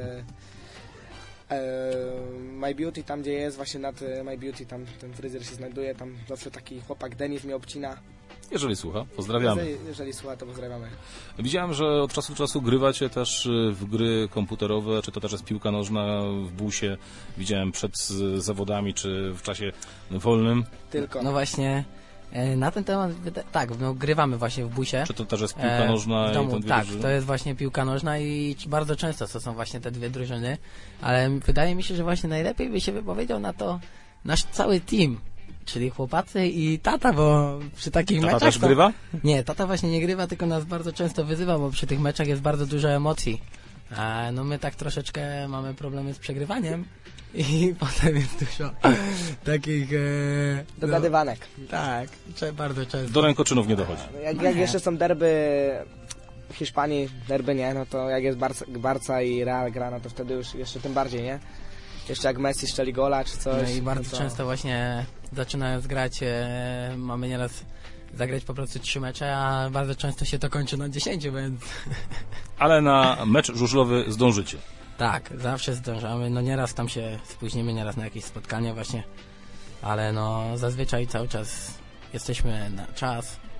e, My Beauty, tam gdzie jest, właśnie nad My Beauty, tam ten fryzjer się znajduje, tam zawsze taki chłopak Denis mnie obcina. Jeżeli słucha, pozdrawiamy. Jeżeli, jeżeli słucha, to pozdrawiamy. Widziałem, że od czasu do czasu grywacie też w gry komputerowe, czy to też jest piłka nożna w busie. Widziałem przed zawodami, czy w czasie wolnym. Tylko. No właśnie, na ten temat, tak, no, grywamy właśnie w busie. Czy to też jest piłka nożna? W domu, i te dwie tak, drużyny? to jest właśnie piłka nożna i bardzo często to są właśnie te dwie drużyny, ale wydaje mi się, że właśnie najlepiej by się wypowiedział na to nasz cały team. Czyli chłopacy i tata, bo przy takich tata meczach... Tata też to... grywa? Nie, tata właśnie nie grywa, tylko nas bardzo często wyzywa, bo przy tych meczach jest bardzo dużo emocji. A no my tak troszeczkę mamy problemy z przegrywaniem i potem jest dużo takich... E, Dogadywanek. No, tak, bardzo często. Do rękoczynów nie dochodzi. Jak, jak jeszcze są derby w Hiszpanii, derby nie, no to jak jest Barca, Barca i Real gra, no to wtedy już jeszcze tym bardziej, nie? Jeszcze jak Messi strzeli gola czy coś. No i bardzo no to... często właśnie zaczynając grać e, mamy nieraz zagrać po prostu trzy mecze, a bardzo często się to kończy na dziesięciu, więc... Ale na mecz żużlowy zdążycie. Tak, zawsze zdążamy. No nieraz tam się spóźnimy, nieraz na jakieś spotkanie właśnie, ale no zazwyczaj cały czas jesteśmy na czas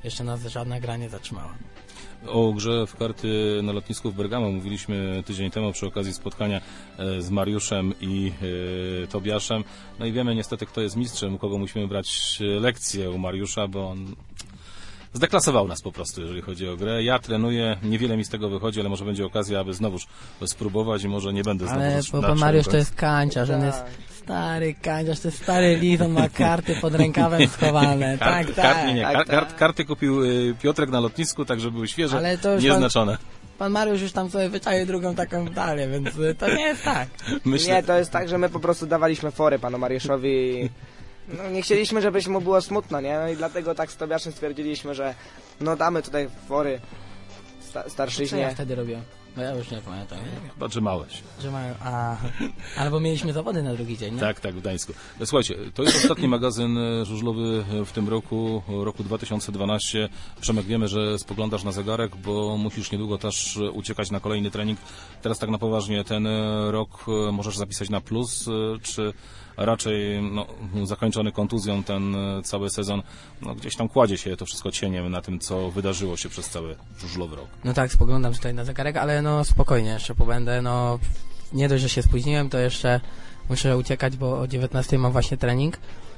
jeszcze nas żadna gra nie zatrzymała. O grze w karty na lotnisku w Bergamo mówiliśmy tydzień temu przy okazji spotkania z Mariuszem i e, Tobiaszem. No i wiemy niestety, kto jest mistrzem, u kogo musimy brać lekcję, u Mariusza, bo on zdeklasował nas po prostu, jeżeli chodzi o grę. Ja trenuję, niewiele mi z tego wychodzi, ale może będzie okazja, aby znowuż spróbować i może nie będę znowu... Ale bo pan Mariusz to jest kanciarz, on jest stary kanciarz, to jest stary lis, on ma karty pod rękawem schowane. Kart, tak, kart, tak. nie, nie. tak, Kart, tak. kart, karty kupił y, Piotrek na lotnisku, tak żeby były świeże, ale to już nieznaczone. Pan, pan Mariusz już tam sobie wyczaił drugą taką dalej, więc to nie jest tak. Myślę... Nie, to jest tak, że my po prostu dawaliśmy fory panu Mariuszowi. No, nie chcieliśmy, żebyś mu było smutno, nie? No i dlatego tak z Tobiaszem stwierdziliśmy, że no damy tutaj fory sta starszyźnie. Co ja wtedy robiłem? No ja już nie pamiętam. Chyba drzemałeś. Drzemałem, a... Albo mieliśmy zawody na drugi dzień, nie? Tak, tak, w Gdańsku. Słuchajcie, to jest ostatni magazyn żużlowy w tym roku, roku dwa tysiące dwunastym. Przemek, wiemy, że spoglądasz na zegarek, bo musisz niedługo też uciekać na kolejny trening. Teraz tak na poważnie, ten rok możesz zapisać na plus, czy raczej no, zakończony kontuzją ten cały sezon, no, gdzieś tam kładzie się to wszystko cieniem na tym, co wydarzyło się przez cały żużlowy rok. No tak, spoglądam tutaj na zegarek, ale no spokojnie, jeszcze pobędę, no nie dość, że się spóźniłem, to jeszcze muszę uciekać, bo o dziewiętnastej mam właśnie trening,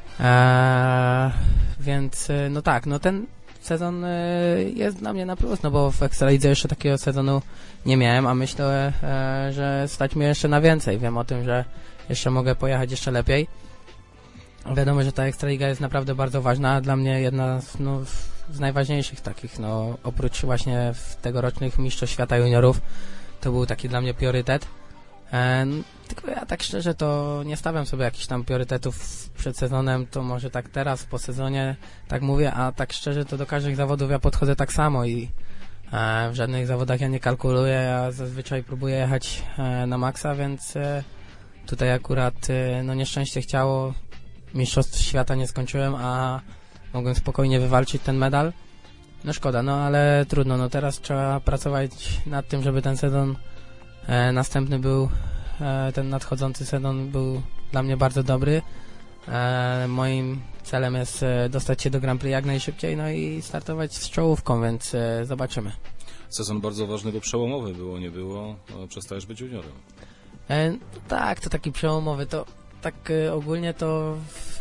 eee, więc no tak, no ten sezon jest dla mnie na plus, no bo w Ekstralidze jeszcze takiego sezonu nie miałem, a myślę, e, że stać mnie jeszcze na więcej, wiem o tym, że jeszcze mogę pojechać jeszcze lepiej. Wiadomo, że ta Ekstraliga jest naprawdę bardzo ważna, dla mnie jedna z, no, z najważniejszych takich, no oprócz właśnie tegorocznych mistrzostw świata juniorów, to był taki dla mnie priorytet. E, tylko ja tak szczerze to nie stawiam sobie jakichś tam priorytetów przed sezonem, to może tak teraz po sezonie tak mówię, a tak szczerze to do każdych zawodów ja podchodzę tak samo i e, w żadnych zawodach ja nie kalkuluję, ja zazwyczaj próbuję jechać e, na maksa, więc e, tutaj akurat e, no nieszczęście chciało, mistrzostw świata nie skończyłem, a mogłem spokojnie wywalczyć ten medal. No szkoda, no ale trudno, no teraz trzeba pracować nad tym, żeby ten sezon e, następny był, e, ten nadchodzący sezon był dla mnie bardzo dobry. E, moim celem jest e, dostać się do Grand Prix jak najszybciej, no i startować z czołówką, więc e, zobaczymy. Sezon bardzo ważny, bo przełomowy było, nie było, no, przestajesz być juniorem. E, no tak, to taki przełomowy, to tak e, ogólnie to w,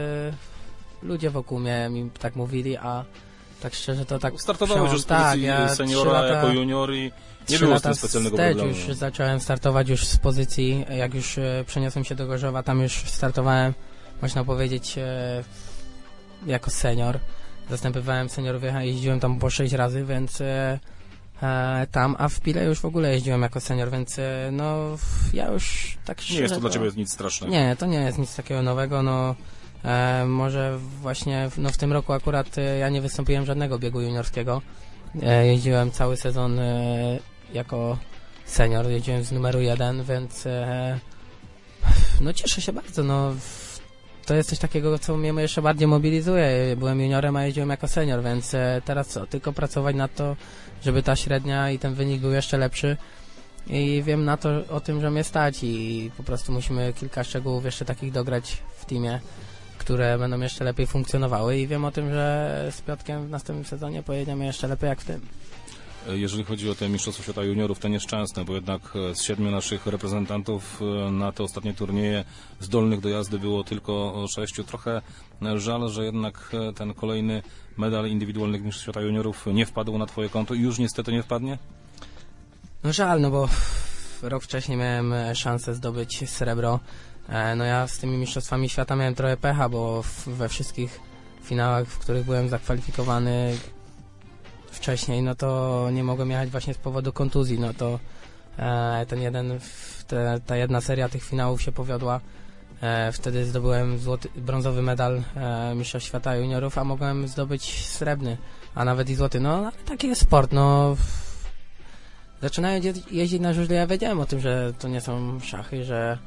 e, ludzie wokół mnie mi tak mówili, a tak szczerze to tak... Startowałeś już z pozycji tak, ja seniora lata, jako junior i nie było z tym specjalnego problemu. już zacząłem startować już z pozycji, jak już e, przeniosłem się do Gorzowa, tam już startowałem, można powiedzieć, e, jako senior. Zastępowałem seniorów, jeździłem tam po sześć razy, więc e, e, tam, a w Pile już w ogóle jeździłem jako senior, więc e, no ja już tak szczerze... Nie jest to dla to, Ciebie nic strasznego. Nie, to nie jest nic takiego nowego, no e, może właśnie no, w tym roku akurat e, ja nie wystąpiłem żadnego biegu juniorskiego. E, jeździłem cały sezon e, jako senior, jeździłem z numeru jeden, więc e, no cieszę się bardzo, no to jest coś takiego, co mnie jeszcze bardziej mobilizuje. Byłem juniorem, a jeździłem jako senior, więc e, teraz co, tylko pracować nad to, żeby ta średnia i ten wynik był jeszcze lepszy i wiem na to o tym, że mnie stać i po prostu musimy kilka szczegółów jeszcze takich dograć w teamie, które będą jeszcze lepiej funkcjonowały i wiem o tym, że z Piotkiem w następnym sezonie pojedziemy jeszcze lepiej jak w tym. Jeżeli chodzi o te Mistrzostwa Świata Juniorów, to nieszczęsne, bo jednak z siedmiu naszych reprezentantów na te ostatnie turnieje zdolnych do jazdy było tylko sześciu. Trochę żal, że jednak ten kolejny medal indywidualnych Mistrzostw Świata Juniorów nie wpadł na Twoje konto i już niestety nie wpadnie? No żal, no bo rok wcześniej miałem szansę zdobyć srebro. No ja z tymi Mistrzostwami Świata miałem trochę pecha, bo we wszystkich finałach, w których byłem zakwalifikowany wcześniej, no to nie mogłem jechać właśnie z powodu kontuzji, no to e, ten jeden, te, ta jedna seria tych finałów się powiodła, e, wtedy zdobyłem złoty, brązowy medal e, Mistrzostw Świata Juniorów, a mogłem zdobyć srebrny, a nawet i złoty, no ale taki jest sport, no zaczynając je, jeździć na żużle, ja wiedziałem o tym, że to nie są szachy, że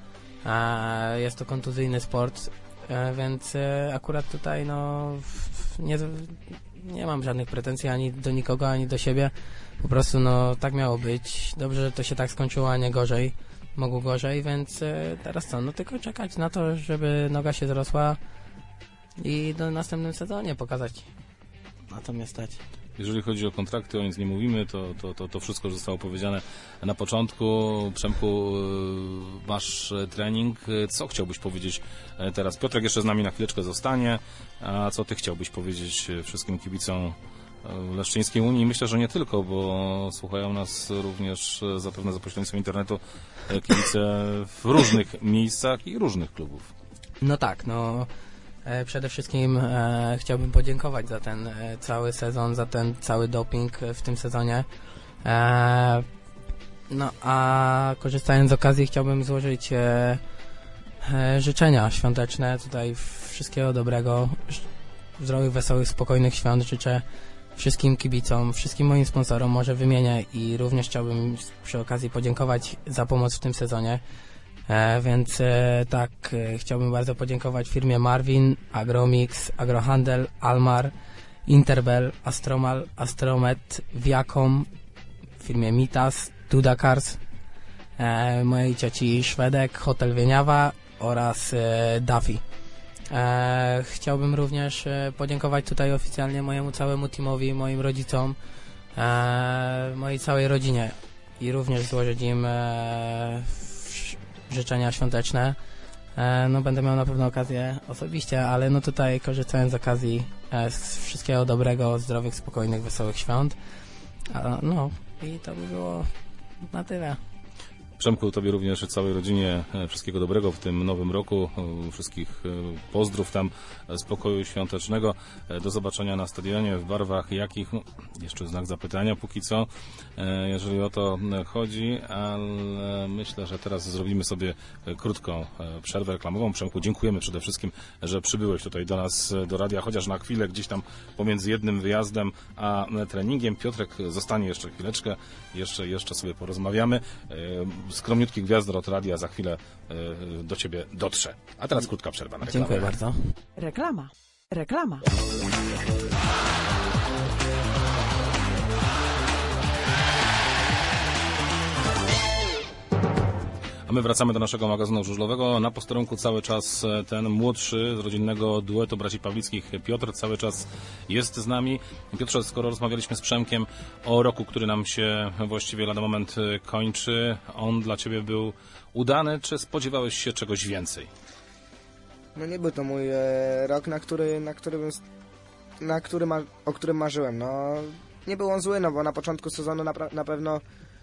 e, jest to kontuzyjny sport, e, więc e, akurat tutaj no nie Nie mam żadnych pretensji ani do nikogo, ani do siebie. Po prostu no tak miało być. Dobrze, że to się tak skończyło, a nie gorzej. Mogło gorzej, więc e, teraz co? No tylko czekać na to, żeby noga się zrosła i do następnym sezonie pokazać. na to mnie stać. Jeżeli chodzi o kontrakty, o nic nie mówimy, to, to, to, to wszystko zostało powiedziane na początku. Przemku, masz trening. Co chciałbyś powiedzieć teraz? Piotrek jeszcze z nami na chwileczkę zostanie. A co ty chciałbyś powiedzieć wszystkim kibicom Leszczyńskiej Unii? Myślę, że nie tylko, bo słuchają nas również zapewne za pośrednictwem internetu kibice w różnych miejscach i różnych klubów. No tak, no e, przede wszystkim e, chciałbym podziękować za ten e, cały sezon, za ten cały doping w tym sezonie. E, no a korzystając z okazji chciałbym złożyć e, e, życzenia świąteczne, tutaj wszystkiego dobrego, zdrowych, wesołych, spokojnych świąt życzę wszystkim kibicom, wszystkim moim sponsorom, może wymienię i również chciałbym przy okazji podziękować za pomoc w tym sezonie. E, więc e, tak, e, chciałbym bardzo podziękować firmie Marvin, Agromix, Agrohandel, Almar, Interbel, Astromal, Astromet, Viacom, firmie Mitas, Dudakars, e, mojej cioci Szwedek, Hotel Wieniawa oraz e, Dafi. E, chciałbym również e, podziękować tutaj oficjalnie mojemu całemu teamowi, moim rodzicom, e, mojej całej rodzinie i również złożyć im e, życzenia świąteczne. E, no będę miał na pewno okazję osobiście, ale no tutaj korzystając z okazji e, z wszystkiego dobrego, zdrowych, spokojnych, wesołych świąt. A, no i to by było na tyle. Przemku, tobie również całej rodzinie wszystkiego dobrego w tym nowym roku, wszystkich pozdrów tam, spokoju świątecznego. Do zobaczenia na stadionie w barwach jakich, no, jeszcze znak zapytania póki co, jeżeli o to chodzi, ale myślę, że teraz zrobimy sobie krótką przerwę reklamową. Przemku, dziękujemy przede wszystkim, że przybyłeś tutaj do nas, do radia, chociaż na chwilę gdzieś tam pomiędzy jednym wyjazdem a treningiem. Piotrek zostanie jeszcze chwileczkę, jeszcze, jeszcze sobie porozmawiamy. Skromniutki gwiazdor od radia za chwilę y, do ciebie dotrze. A teraz krótka przerwa na reklamę. Dziękuję bardzo. Reklama. Reklama. A my wracamy do naszego magazynu żużlowego. Na posterunku cały czas ten młodszy z rodzinnego duetu braci Pawlickich, Piotr, cały czas jest z nami. Piotrze, skoro rozmawialiśmy z Przemkiem o roku, który nam się właściwie lada moment kończy, on dla ciebie był udany, czy spodziewałeś się czegoś więcej? No nie był to mój e, rok, na który, na którym, na który ma, o którym marzyłem. No, nie był on zły, no bo na początku sezonu na, na pewno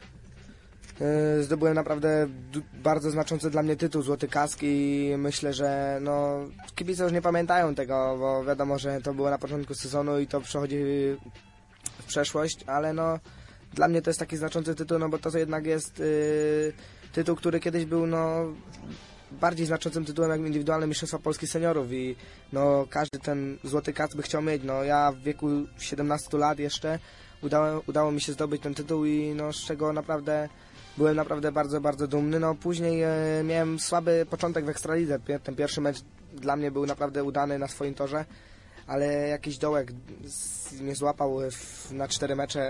zdobyłem naprawdę bardzo znaczący dla mnie tytuł, Złoty Kask, i myślę, że no, kibice już nie pamiętają tego, bo wiadomo, że to było na początku sezonu i to przechodzi w przeszłość, ale no dla mnie to jest taki znaczący tytuł, no bo to jednak jest yy, tytuł, który kiedyś był no bardziej znaczącym tytułem jak indywidualne Mistrzostwa Polski Seniorów i no każdy ten Złoty Kask by chciał mieć. No ja w wieku siedemnastu lat jeszcze udało, udało mi się zdobyć ten tytuł i no z czego naprawdę byłem naprawdę bardzo, bardzo dumny. No później e, miałem słaby początek w Ekstralidze. Ten pierwszy mecz dla mnie był naprawdę udany na swoim torze, ale jakiś dołek z, mnie złapał w, na cztery mecze,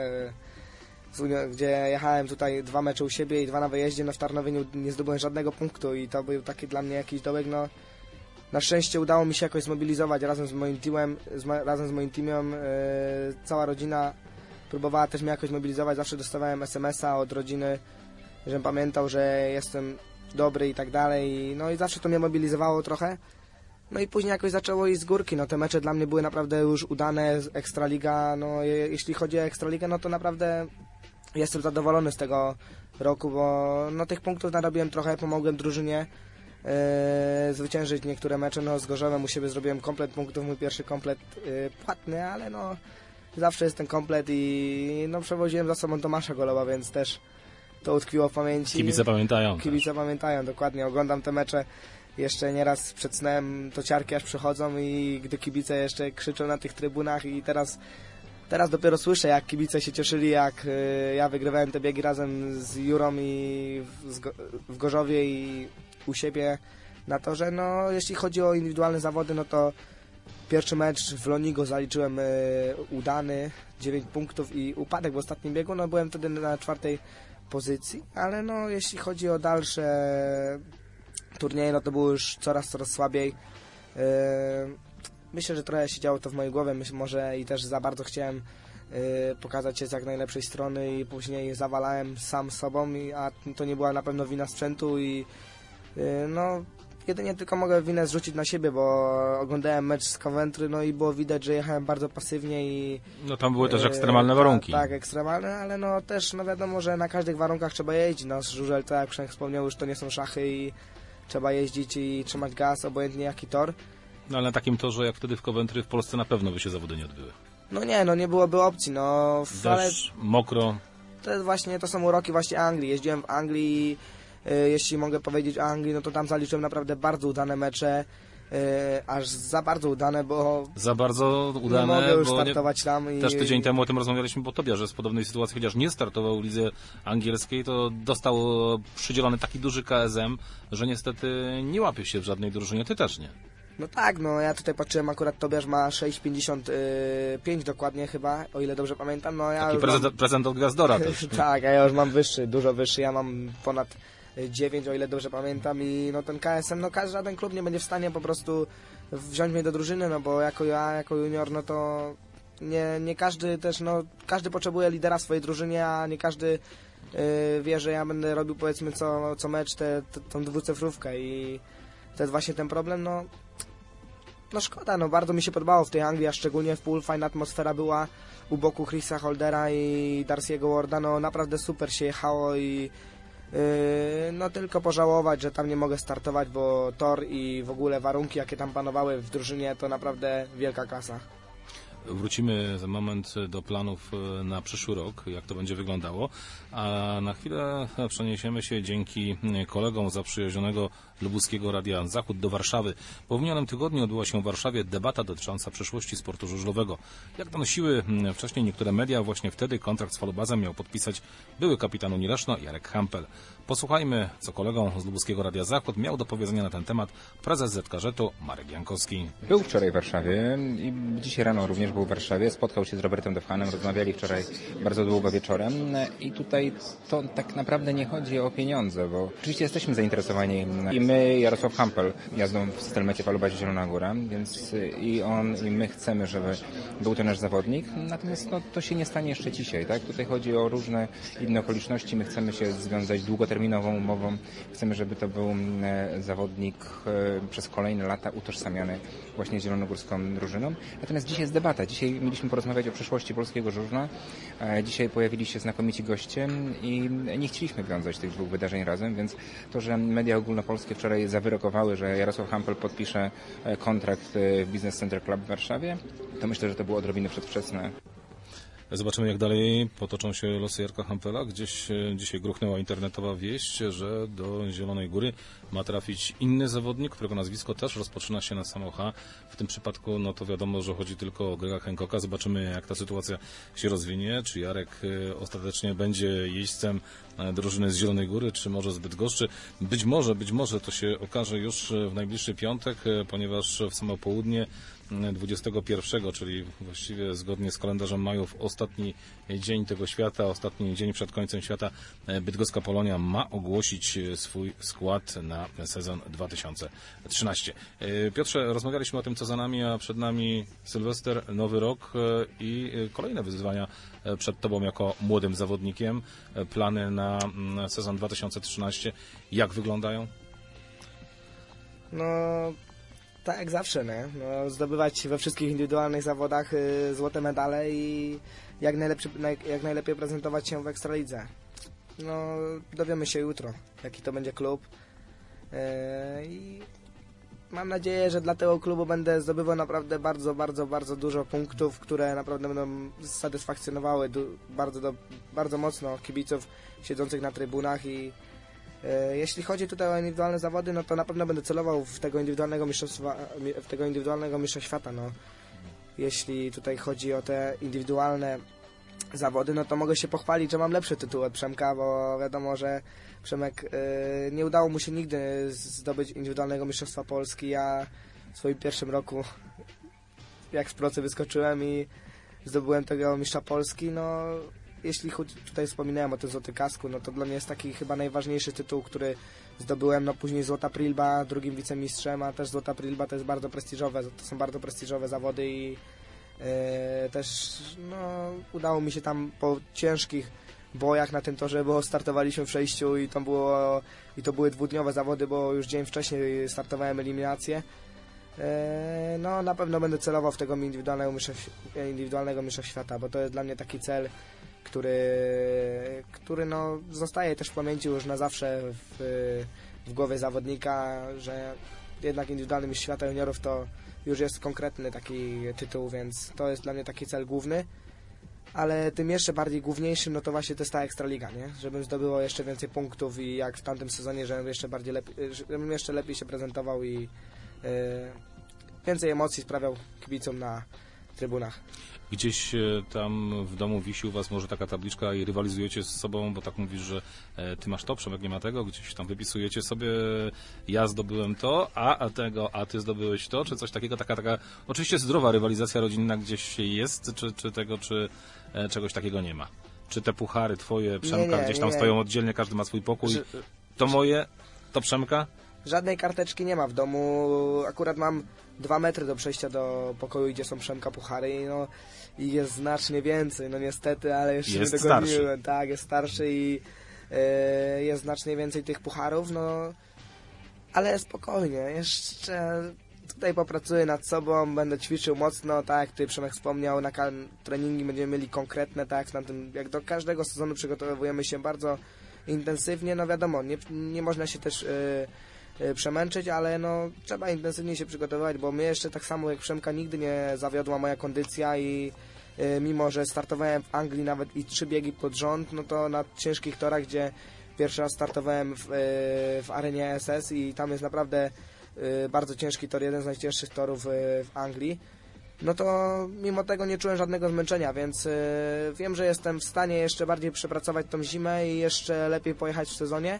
w, gdzie jechałem tutaj dwa mecze u siebie i dwa na wyjeździe. No w Tarnowie nie, nie zdobyłem żadnego punktu i to był taki dla mnie jakiś dołek. No na szczęście udało mi się jakoś zmobilizować razem z moim teamem, z, razem z moim teamem. E, cała rodzina próbowała też mnie jakoś mobilizować. Zawsze dostawałem es em es a od rodziny, żebym pamiętał, że jestem dobry i tak dalej. No i zawsze to mnie mobilizowało trochę. No i później jakoś zaczęło iść z górki. No te mecze dla mnie były naprawdę już udane. Ekstraliga, no je, jeśli chodzi o Ekstraligę, no to naprawdę jestem zadowolony z tego roku, bo no tych punktów narobiłem trochę, pomogłem drużynie yy, zwyciężyć niektóre mecze. No z Gorzowem u siebie zrobiłem komplet punktów, mój pierwszy komplet yy, płatny, ale no zawsze jest ten komplet i no przewoziłem za sobą Tomasza Golowa, więc też to utkwiło w pamięci. Kibice pamiętają. Kibice też. pamiętają, dokładnie. Oglądam te mecze jeszcze nieraz przed snem, to ciarki aż przychodzą i gdy kibice jeszcze krzyczą na tych trybunach i teraz teraz dopiero słyszę, jak kibice się cieszyli, jak y, ja wygrywałem te biegi razem z Jurą i w, w Gorzowie i u siebie na torze. No jeśli chodzi o indywidualne zawody, no to pierwszy mecz w Lonigo zaliczyłem y, udany, dziewięć punktów i upadek w ostatnim biegu. No byłem wtedy na czwartej pozycji, ale no jeśli chodzi o dalsze turnieje, no to było już coraz, coraz słabiej. Yy, myślę, że trochę się działo to w mojej głowie, myślę, może i też za bardzo chciałem y, pokazać się z jak najlepszej strony i później zawalałem sam sobą, i, a to nie była na pewno wina sprzętu i y, no jedynie tylko mogę winę zrzucić na siebie, bo oglądałem mecz z Coventry, no i było widać, że jechałem bardzo pasywnie i... No tam były też ekstremalne warunki. Tak, ekstremalne, ale no też no wiadomo, że na każdych warunkach trzeba jeździć. No żużel, tak jak Przemek wspomniał, już to nie są szachy i trzeba jeździć i trzymać gaz, obojętnie jaki tor. No ale na takim torze jak wtedy w Coventry w Polsce na pewno by się zawody nie odbyły. No nie, no nie byłoby opcji, no... Deszcz, ale mokro. To jest właśnie, to są uroki właśnie Anglii. Jeździłem w Anglii i y, jeśli mogę powiedzieć o Anglii, no to tam zaliczyłem naprawdę bardzo udane mecze. Yy, aż za bardzo udane, bo za bardzo udane, nie mogę już bo startować nie, tam. I... Też tydzień temu o tym rozmawialiśmy, bo Tobiasz jest w podobnej sytuacji, chociaż nie startował w lidze angielskiej, to dostał przydzielony taki duży K S M, że niestety nie łapie się w żadnej drużynie, ty też nie. No tak, no ja tutaj patrzyłem, akurat Tobiasz ma sześć pięćdziesiąt pięć dokładnie chyba, o ile dobrze pamiętam. No, ja taki już prezent, mam... prezent od Gwiazdora też. Tak, a ja już mam wyższy, dużo wyższy, ja mam ponad dziewięć, o ile dobrze pamiętam, i no ten K S M, no żaden klub nie będzie w stanie po prostu wziąć mnie do drużyny, no bo jako ja, jako junior, no to nie, nie każdy też, no każdy potrzebuje lidera w swojej drużynie, a nie każdy yy, wie, że ja będę robił powiedzmy co, co mecz tę te, te, tą dwucyfrówkę i to jest właśnie ten problem, no no szkoda, no bardzo mi się podobało w tej Anglii, a szczególnie w pool, fajna atmosfera była u boku Chrisa Holdera i Darcy'ego Warda, no naprawdę super się jechało i Yy, no tylko pożałować, że tam nie mogę startować, bo tor i w ogóle warunki, jakie tam panowały w drużynie, to naprawdę wielka klasa. Wrócimy za moment do planów na przyszły rok, jak to będzie wyglądało, a na chwilę przeniesiemy się dzięki kolegom zaprzyjaźnionego lubuskiego Radia Zachód do Warszawy. Po w minionym tygodniu odbyła się w Warszawie debata dotycząca przyszłości sportu żużlowego. Jak donosiły wcześniej niektóre media, właśnie wtedy kontrakt z Falubazem miał podpisać były kapitan Unii Leszno Jarek Hampel. Posłuchajmy, co kolegom z lubuskiego Radia Zachód miał do powiedzenia na ten temat prezes Z K Żetu Marek Jankowski. Był wczoraj w Warszawie i dzisiaj rano również był w Warszawie, spotkał się z Robertem Defhanem, rozmawiali wczoraj bardzo długo wieczorem i tutaj to tak naprawdę nie chodzi o pieniądze, bo oczywiście jesteśmy zainteresowani i my, Jarosław Hampel, jazdą w Stelmecie Falubazie Zielona Góra, więc i on i my chcemy, żeby był to nasz zawodnik, natomiast no, to się nie stanie jeszcze dzisiaj, tak? Tutaj chodzi o różne inne okoliczności, my chcemy się związać długoterminową umową, chcemy, żeby to był zawodnik przez kolejne lata utożsamiany właśnie z zielonogórską drużyną, natomiast dzisiaj jest debata. Dzisiaj mieliśmy porozmawiać o przyszłości polskiego żużla. Dzisiaj pojawili się znakomici goście i nie chcieliśmy wiązać tych dwóch wydarzeń razem, więc to, że media ogólnopolskie wczoraj zawyrokowały, że Jarosław Hampel podpisze kontrakt w Business Center Club w Warszawie, to myślę, że to było odrobinę przedwczesne. Zobaczymy, jak dalej potoczą się losy Jarka Hampela. Gdzieś dzisiaj gruchnęła internetowa wieść, że do Zielonej Góry ma trafić inny zawodnik, którego nazwisko też rozpoczyna się na samo H. W tym przypadku, no to wiadomo, że chodzi tylko o Grega Hancocka. Zobaczymy, jak ta sytuacja się rozwinie. Czy Jarek ostatecznie będzie jeźdźcem drużyny z Zielonej Góry, czy może z Bydgoszczy. Być może, być może to się okaże już w najbliższy piątek, ponieważ w samo południe dwudziestego pierwszego, czyli właściwie zgodnie z kalendarzem Majów, ostatni dzień tego świata, ostatni dzień przed końcem świata, bydgoska Polonia ma ogłosić swój skład na sezon dwa tysiące trzynasty. Piotrze, rozmawialiśmy o tym, co za nami, a przed nami Sylwester, nowy rok i kolejne wyzwania przed tobą jako młodym zawodnikiem. Plany na sezon dwa tysiące trzynasty, jak wyglądają? No... Tak jak zawsze, nie? No, zdobywać we wszystkich indywidualnych zawodach y, złote medale i jak, najlepszy, naj, jak najlepiej prezentować się w Ekstralidze. No, dowiemy się jutro, jaki to będzie klub. Yy, I mam nadzieję, że dla tego klubu będę zdobywał naprawdę bardzo, bardzo, bardzo dużo punktów, które naprawdę będą satysfakcjonowały du, bardzo, do, bardzo mocno kibiców siedzących na trybunach i jeśli chodzi tutaj o indywidualne zawody, no to na pewno będę celował w tego indywidualnego mistrzostwa, w tego indywidualnego mistrza świata, no. Jeśli tutaj chodzi o te indywidualne zawody, no to mogę się pochwalić, że mam lepszy tytuł od Przemka, bo wiadomo, że Przemek yy, nie udało mu się nigdy zdobyć indywidualnego mistrzostwa Polski. Ja w swoim pierwszym roku, jak z procy wyskoczyłem i zdobyłem tego mistrza Polski, no jeśli chodzi, tutaj wspominałem o tym Złoty Kasku, no to dla mnie jest taki chyba najważniejszy tytuł, który zdobyłem, no później Złota Prilba, drugim wicemistrzem, a też Złota Prilba to jest bardzo prestiżowe, to są bardzo prestiżowe zawody i e, też no, udało mi się tam po ciężkich bojach na tym torze, bo startowaliśmy w przejściu i to było i to były dwudniowe zawody, bo już dzień wcześniej startowałem eliminację. E, no na pewno będę celował w tego indywidualnego mistrza, indywidualnego mistrza świata, bo to jest dla mnie taki cel, który, który no, zostaje też w pamięci już na zawsze w, w głowie zawodnika, że jednak indywidualny mistrz świata juniorów to już jest konkretny taki tytuł, więc to jest dla mnie taki cel główny. Ale tym jeszcze bardziej główniejszym, no to właśnie to jest ta Ekstraliga, nie? Żebym zdobyło jeszcze więcej punktów i jak w tamtym sezonie, żebym jeszcze bardziej lepiej, żebym jeszcze lepiej się prezentował i yy, więcej emocji sprawiał kibicom na trybunach. Gdzieś tam w domu wisi u was może taka tabliczka i rywalizujecie z sobą, bo tak mówisz, że e, ty masz to, Przemek nie ma tego, gdzieś tam wypisujecie sobie, ja zdobyłem to, a, a tego, a ty zdobyłeś to, czy coś takiego, taka, taka oczywiście zdrowa rywalizacja rodzinna gdzieś jest, czy, czy tego, czy e, czegoś takiego nie ma? Czy te puchary twoje, Przemka, nie, nie, gdzieś tam nie. stoją oddzielnie, każdy ma swój pokój, Że, to moje, to Przemka? Żadnej karteczki nie ma w domu, akurat mam dwa metry do przejścia do pokoju, gdzie są Przemka puchary i no i jest znacznie więcej, no niestety, ale jeszcze jest nie dogoniłem, tak, jest starszy i yy, jest znacznie więcej tych pucharów, no ale spokojnie, jeszcze tutaj popracuję nad sobą, będę ćwiczył mocno, tak jak tutaj Przemek wspomniał, na treningi będziemy mieli konkretne, tak na tym, jak do każdego sezonu przygotowujemy się bardzo intensywnie, no wiadomo, nie, nie można się też yy, przemęczyć, ale no trzeba intensywnie się przygotowywać, bo mnie jeszcze tak samo jak Przemka nigdy nie zawiodła moja kondycja i y, mimo, że startowałem w Anglii nawet i trzy biegi pod rząd, no to na ciężkich torach, gdzie pierwszy raz startowałem w, y, w arenie S S i tam jest naprawdę y, bardzo ciężki tor, jeden z najcięższych torów y, w Anglii, no to mimo tego nie czułem żadnego zmęczenia, więc y, wiem, że jestem w stanie jeszcze bardziej przepracować tą zimę i jeszcze lepiej pojechać w sezonie.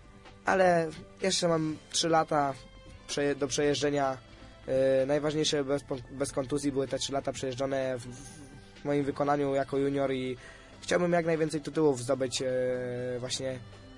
Ale jeszcze mam trzy lata do przejeżdżenia. Yy, najważniejsze bez, bez kontuzji były te trzy lata przejeżdżone w, w moim wykonaniu jako junior i chciałbym jak najwięcej tytułów zdobyć yy, właśnie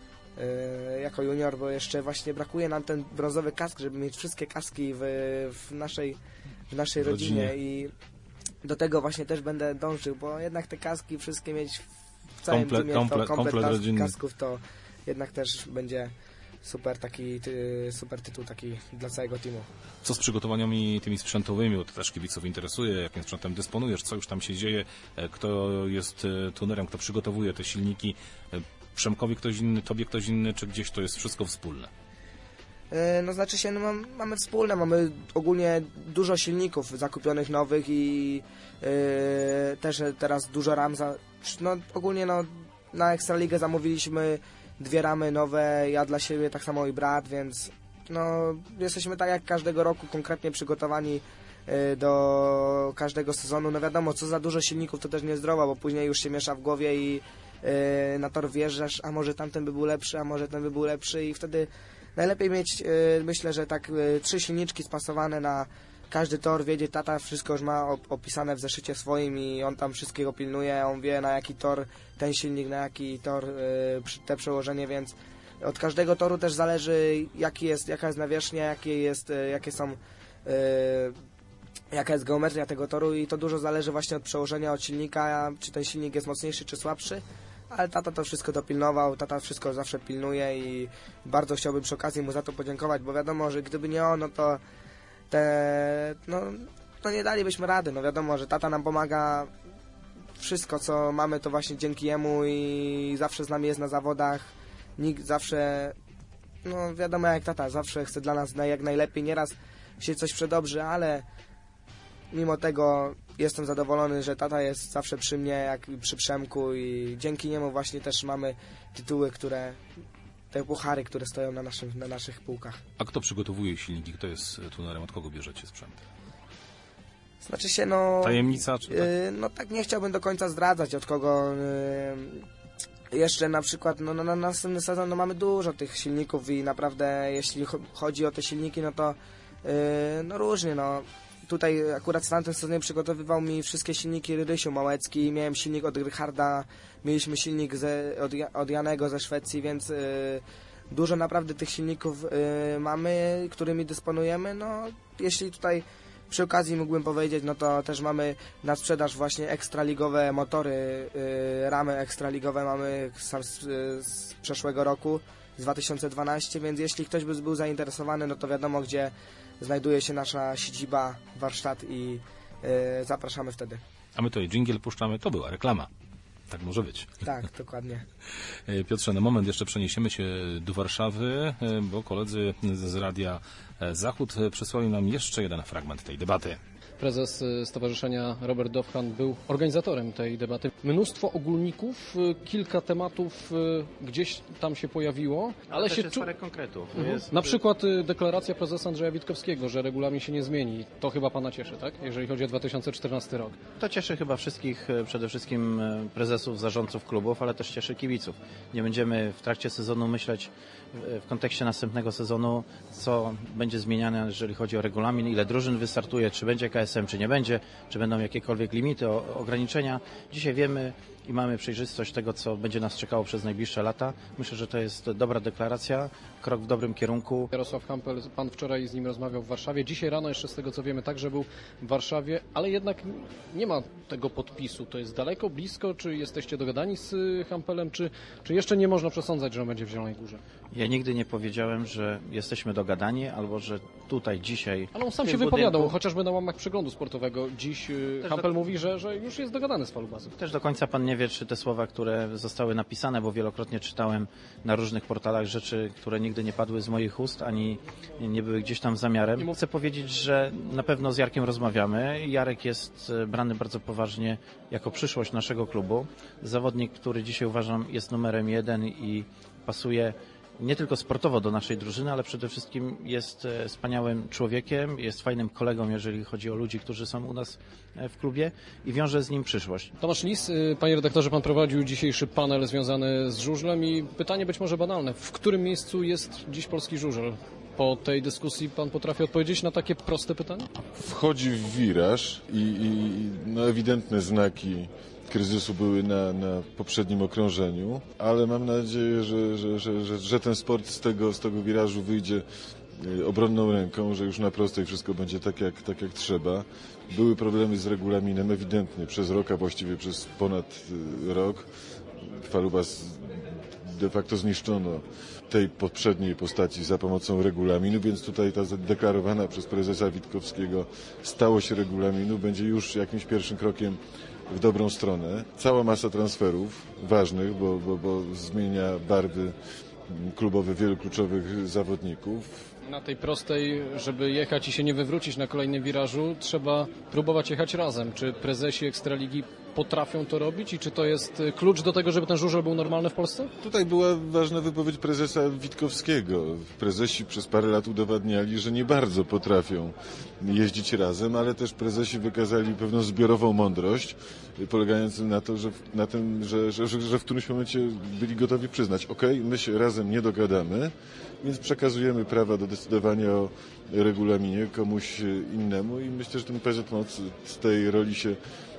yy, jako junior, bo jeszcze właśnie brakuje nam ten brązowy kask, żeby mieć wszystkie kaski w, w naszej, w naszej rodzinie. rodzinie i do tego właśnie też będę dążył, bo jednak te kaski wszystkie mieć w całym komplet, teamie, komplet, to komplet komplet kasków to jednak też będzie super taki ty, super tytuł taki dla całego teamu. Co z przygotowaniami tymi sprzętowymi, bo to też kibiców interesuje, jakim sprzętem dysponujesz, co już tam się dzieje, kto jest tunerem, kto przygotowuje te silniki, Przemkowi ktoś inny, tobie ktoś inny, czy gdzieś to jest wszystko wspólne? No znaczy się, no mam, mamy wspólne, mamy ogólnie dużo silników zakupionych nowych i yy, też teraz dużo ram, za, no ogólnie no na Ekstraligę zamówiliśmy dwie ramy nowe, ja dla siebie, tak samo i brat, więc no jesteśmy tak jak każdego roku konkretnie przygotowani y, do każdego sezonu. No wiadomo, co za dużo silników to też niezdrowo, bo później już się miesza w głowie i y, na tor wjeżdżasz, a może tamten by był lepszy, a może ten by był lepszy i wtedy najlepiej mieć, y, myślę, że tak y, trzy silniczki spasowane na każdy tor, wiedzie tata, wszystko już ma opisane w zeszycie swoim i on tam wszystkiego pilnuje, on wie na jaki tor ten silnik, na jaki tor y, te przełożenie, więc od każdego toru też zależy jaki jest, jaka jest nawierzchnia, jakie, jest, y, jakie są y, jaka jest geometria tego toru i to dużo zależy właśnie od przełożenia, od silnika, czy ten silnik jest mocniejszy czy słabszy, ale tata to wszystko dopilnował, tata wszystko zawsze pilnuje i bardzo chciałbym przy okazji mu za to podziękować, bo wiadomo, że gdyby nie on, no to te, no, no nie dalibyśmy rady, no wiadomo, że tata nam pomaga, wszystko co mamy to właśnie dzięki jemu i zawsze z nami jest na zawodach, nikt zawsze, no wiadomo jak tata, zawsze chce dla nas jak najlepiej, nieraz się coś przedobrzy, ale mimo tego jestem zadowolony, że tata jest zawsze przy mnie, jak i przy Przemku i dzięki niemu właśnie też mamy tytuły, które te puchary, które stoją na, naszym, na naszych półkach. A kto przygotowuje silniki? Kto jest tunerem? Od kogo bierzecie sprzęt? Znaczy się, no... Tajemnica? Czy tak? Yy, no tak nie chciałbym do końca zdradzać, od kogo... Yy, jeszcze na przykład, no, no na następny sezon no, mamy dużo tych silników i naprawdę jeśli chodzi o te silniki, no to yy, no różnie, no. tutaj akurat w tamtym sezonie przygotowywał mi wszystkie silniki Rysiu Małecki, miałem silnik od Rycharda, mieliśmy silnik ze, od, od Janego ze Szwecji, więc y, dużo naprawdę tych silników y, mamy, którymi dysponujemy. No, jeśli tutaj przy okazji mógłbym powiedzieć, no to też mamy na sprzedaż właśnie ekstraligowe motory, y, ramy ekstraligowe mamy z, z przeszłego roku, z dwa tysiące dwunastego, więc jeśli ktoś by był zainteresowany, no to wiadomo, gdzie znajduje się nasza siedziba, warsztat i y, zapraszamy wtedy. A my tutaj dżingiel puszczamy, to była reklama. Tak może być. Tak, dokładnie. Piotrze, na moment jeszcze przeniesiemy się do Warszawy, bo koledzy z Radia Zachód przysłali nam jeszcze jeden fragment tej debaty. Prezes Stowarzyszenia Robert Dowhan był organizatorem tej debaty. Mnóstwo ogólników, kilka tematów gdzieś tam się pojawiło, ale, ale się jest czu... parę konkretów. Mhm. Jest... Na przykład deklaracja prezesa Andrzeja Witkowskiego, że regulamin się nie zmieni. To chyba pana cieszy, tak? Jeżeli chodzi o dwa tysiące czternasty rok. To cieszy chyba wszystkich, przede wszystkim prezesów, zarządców klubów, ale też cieszy kibiców. Nie będziemy w trakcie sezonu myśleć w kontekście następnego sezonu, co będzie zmieniane, jeżeli chodzi o regulamin, ile drużyn wystartuje, czy będzie K S M, czy nie będzie, czy będą jakiekolwiek limity, ograniczenia. Dzisiaj wiemy i mamy przejrzystość tego, co będzie nas czekało przez najbliższe lata. Myślę, że to jest dobra deklaracja, krok w dobrym kierunku. Jarosław Hampel, pan wczoraj z nim rozmawiał w Warszawie. Dzisiaj rano jeszcze z tego, co wiemy, także był w Warszawie, ale jednak nie ma tego podpisu. To jest daleko, blisko? Czy jesteście dogadani z Hampelem, czy, czy jeszcze nie można przesądzać, że on będzie w Zielonej Górze? Ja nigdy nie powiedziałem, że jesteśmy dogadani, albo że tutaj dzisiaj... Ale on sam się budynku... wypowiadał, chociażby na łamach przeglądu sportowego. Dziś Też Hampel do... mówi, że, że już jest dogadany z Falubazem. Też do końca pan nie wie, czy te słowa, które zostały napisane, bo wielokrotnie czytałem na różnych portalach rzeczy, które nigdy nie padły z moich ust, ani nie były gdzieś tam zamiarem. Chcę powiedzieć, że na pewno z Jarkiem rozmawiamy. Jarek jest brany bardzo poważnie jako przyszłość naszego klubu. Zawodnik, który dzisiaj uważam jest numerem jeden i pasuje nie tylko sportowo do naszej drużyny, ale przede wszystkim jest wspaniałym człowiekiem, jest fajnym kolegą, jeżeli chodzi o ludzi, którzy są u nas w klubie i wiąże z nim przyszłość. Tomasz Lis, panie redaktorze, pan prowadził dzisiejszy panel związany z żużlem i pytanie być może banalne. W którym miejscu jest dziś polski żużel? Po tej dyskusji pan potrafi odpowiedzieć na takie proste pytanie? Wchodzi w wiraż i, i no, ewidentne znaki kryzysu były na, na poprzednim okrążeniu, ale mam nadzieję, że, że, że, że, że ten sport z tego, z tego wirażu wyjdzie obronną ręką, że już na prostej wszystko będzie tak jak, tak jak trzeba. Były problemy z regulaminem ewidentnie przez rok, a właściwie przez ponad rok. Falubas de facto zniszczono tej poprzedniej postaci za pomocą regulaminu, więc tutaj ta zadeklarowana przez prezesa Witkowskiego stałość regulaminu będzie już jakimś pierwszym krokiem w dobrą stronę. Cała masa transferów ważnych, bo, bo, bo zmienia barwy klubowe wielu kluczowych zawodników. Na tej prostej, żeby jechać i się nie wywrócić na kolejnym wirażu, trzeba próbować jechać razem. Czy prezesi Ekstraligi potrafią to robić i czy to jest klucz do tego, żeby ten żużel był normalny w Polsce? Tutaj była ważna wypowiedź prezesa Witkowskiego. Prezesi przez parę lat udowadniali, że nie bardzo potrafią jeździć razem, ale też prezesi wykazali pewną zbiorową mądrość, polegającą na to, że, na tym, że, że, że w którymś momencie byli gotowi przyznać, ok, my się razem nie dogadamy, więc przekazujemy prawa do decydowania o regulaminie komuś innemu i myślę, że ten P Z M O C z tej roli się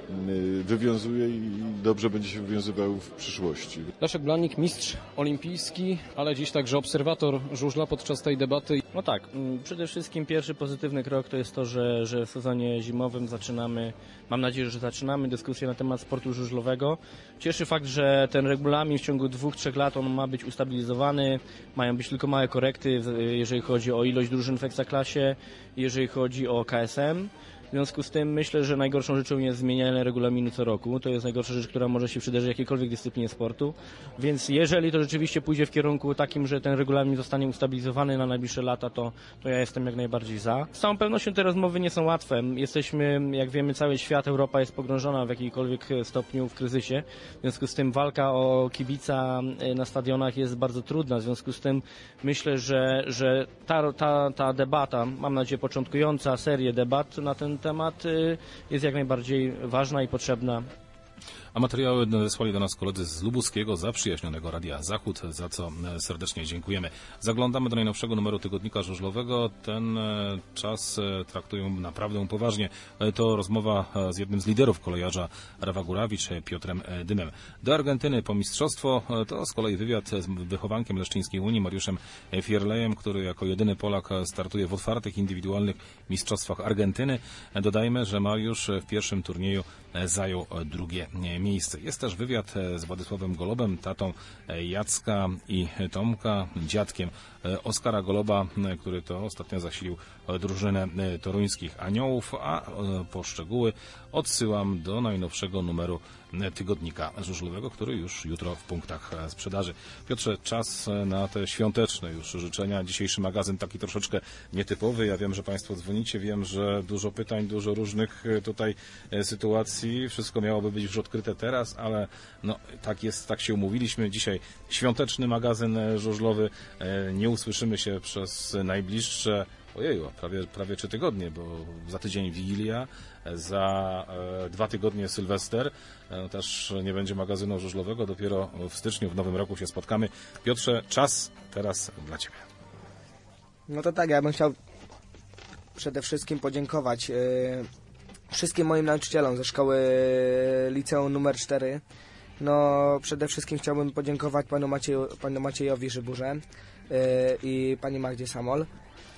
wywiązuje i dobrze będzie się wywiązywał w przyszłości. Leszek Blanik, mistrz olimpijski, ale dziś także obserwator żużla podczas tej debaty. No tak, przede wszystkim pierwszy pozytywny krok to jest to, że, że w sezonie zimowym zaczynamy, mam nadzieję, że zaczynamy dyskusję na temat sportu żużlowego. Cieszy fakt, że ten regulamin w ciągu dwóch, trzech lat on ma być ustabilizowany, mają być tylko małe korekty, jeżeli chodzi o ilość drużyn w Ekstraklasie, jeżeli chodzi o K S M. W związku z tym myślę, że najgorszą rzeczą jest zmienianie regulaminu co roku. To jest najgorsza rzecz, która może się przydarzyć jakiejkolwiek dyscyplinie sportu. Więc jeżeli to rzeczywiście pójdzie w kierunku takim, że ten regulamin zostanie ustabilizowany na najbliższe lata, to, to ja jestem jak najbardziej za. Z całą pewnością te rozmowy nie są łatwe. Jesteśmy, jak wiemy, cały świat, Europa jest pogrążona w jakimkolwiek stopniu w kryzysie. W związku z tym walka o kibica na stadionach jest bardzo trudna. W związku z tym myślę, że, że ta, ta, ta debata, mam nadzieję początkująca serię debat na ten temat jest jak najbardziej ważna i potrzebna. a materiały nadesłali do nas koledzy z lubuskiego, zaprzyjaźnionego Radia Zachód, za co serdecznie dziękujemy. Zaglądamy do najnowszego numeru tygodnika żużlowego. Ten czas traktują naprawdę poważnie. To rozmowa z jednym z liderów kolejarza Rawa Górawicz, Piotrem Dymem. Do Argentyny po mistrzostwo to z kolei wywiad z wychowankiem Leszczyńskiej Unii, Mariuszem Fierlejem, który jako jedyny Polak startuje w otwartych, indywidualnych mistrzostwach Argentyny. Dodajmy, że Mariusz w pierwszym turnieju zajął drugie miejsce. Jest też wywiad z Władysławem Golobem, tatą Jacka i Tomka, dziadkiem Oskara Goloba, który to ostatnio zasilił drużynę toruńskich Aniołów, a po szczegóły odsyłam do najnowszego numeru tygodnika żużlowego, który już jutro w punktach sprzedaży. Piotrze, czas na te świąteczne już życzenia. Dzisiejszy magazyn taki troszeczkę nietypowy. Ja wiem, że Państwo dzwonicie, wiem, że dużo pytań, dużo różnych tutaj sytuacji. Wszystko miałoby być już odkryte teraz, ale no tak jest, tak się umówiliśmy. Dzisiaj świąteczny magazyn żużlowy. Nie usłyszymy się przez najbliższe Ojeju, prawie, prawie trzy tygodnie, bo za tydzień Wigilia, za e, dwa tygodnie Sylwester, e, też nie będzie magazynu żużlowego, dopiero w styczniu, w nowym roku się spotkamy. Piotrze, czas teraz dla Ciebie. No to tak, ja bym chciał przede wszystkim podziękować e, wszystkim moim nauczycielom ze szkoły liceum numer cztery. No przede wszystkim chciałbym podziękować panu, Macieju, panu Maciejowi Żyburze e, i pani Magdzie Samol.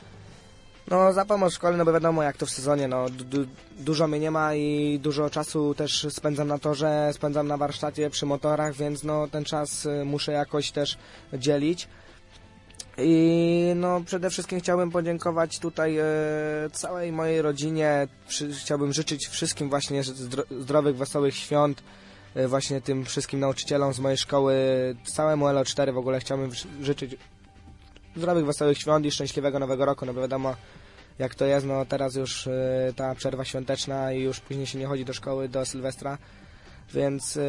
No za pomoc w szkole, no bo wiadomo jak to w sezonie, no du dużo mnie nie ma i dużo czasu też spędzam na torze, spędzam na warsztacie przy motorach, więc no ten czas muszę jakoś też dzielić. I no przede wszystkim chciałbym podziękować tutaj e, całej mojej rodzinie, Przy, chciałbym życzyć wszystkim właśnie zdro zdrowych, wesołych świąt, e, właśnie tym wszystkim nauczycielom z mojej szkoły, całemu L O cztery w ogóle chciałbym życzyć zdrowych, wesołych świąt i szczęśliwego nowego roku, no bo wiadomo jak to jest, no teraz już y, ta przerwa świąteczna i już później się nie chodzi do szkoły do Sylwestra, więc y,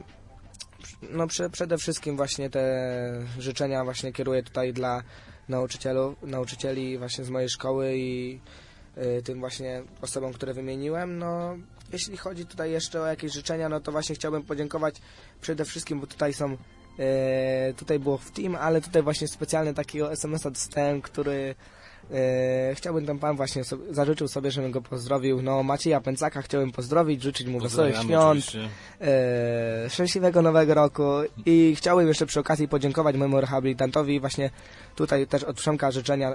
no prze, przede wszystkim właśnie te życzenia właśnie kieruję tutaj dla nauczycielów, nauczycieli właśnie z mojej szkoły i y, tym właśnie osobom, które wymieniłem. No jeśli chodzi tutaj jeszcze o jakieś życzenia, no to właśnie chciałbym podziękować przede wszystkim, bo tutaj są E, tutaj było w team, ale tutaj właśnie specjalnie takiego es em es a dostałem, który e, chciałbym ten pan właśnie sobie, zażyczył sobie, żebym go pozdrowił. No Macieja Pęcaka chciałbym pozdrowić, życzyć mu wesołych świąt, e, szczęśliwego nowego roku i chciałbym jeszcze przy okazji podziękować mojemu rehabilitantowi właśnie tutaj też od Przemka życzenia e,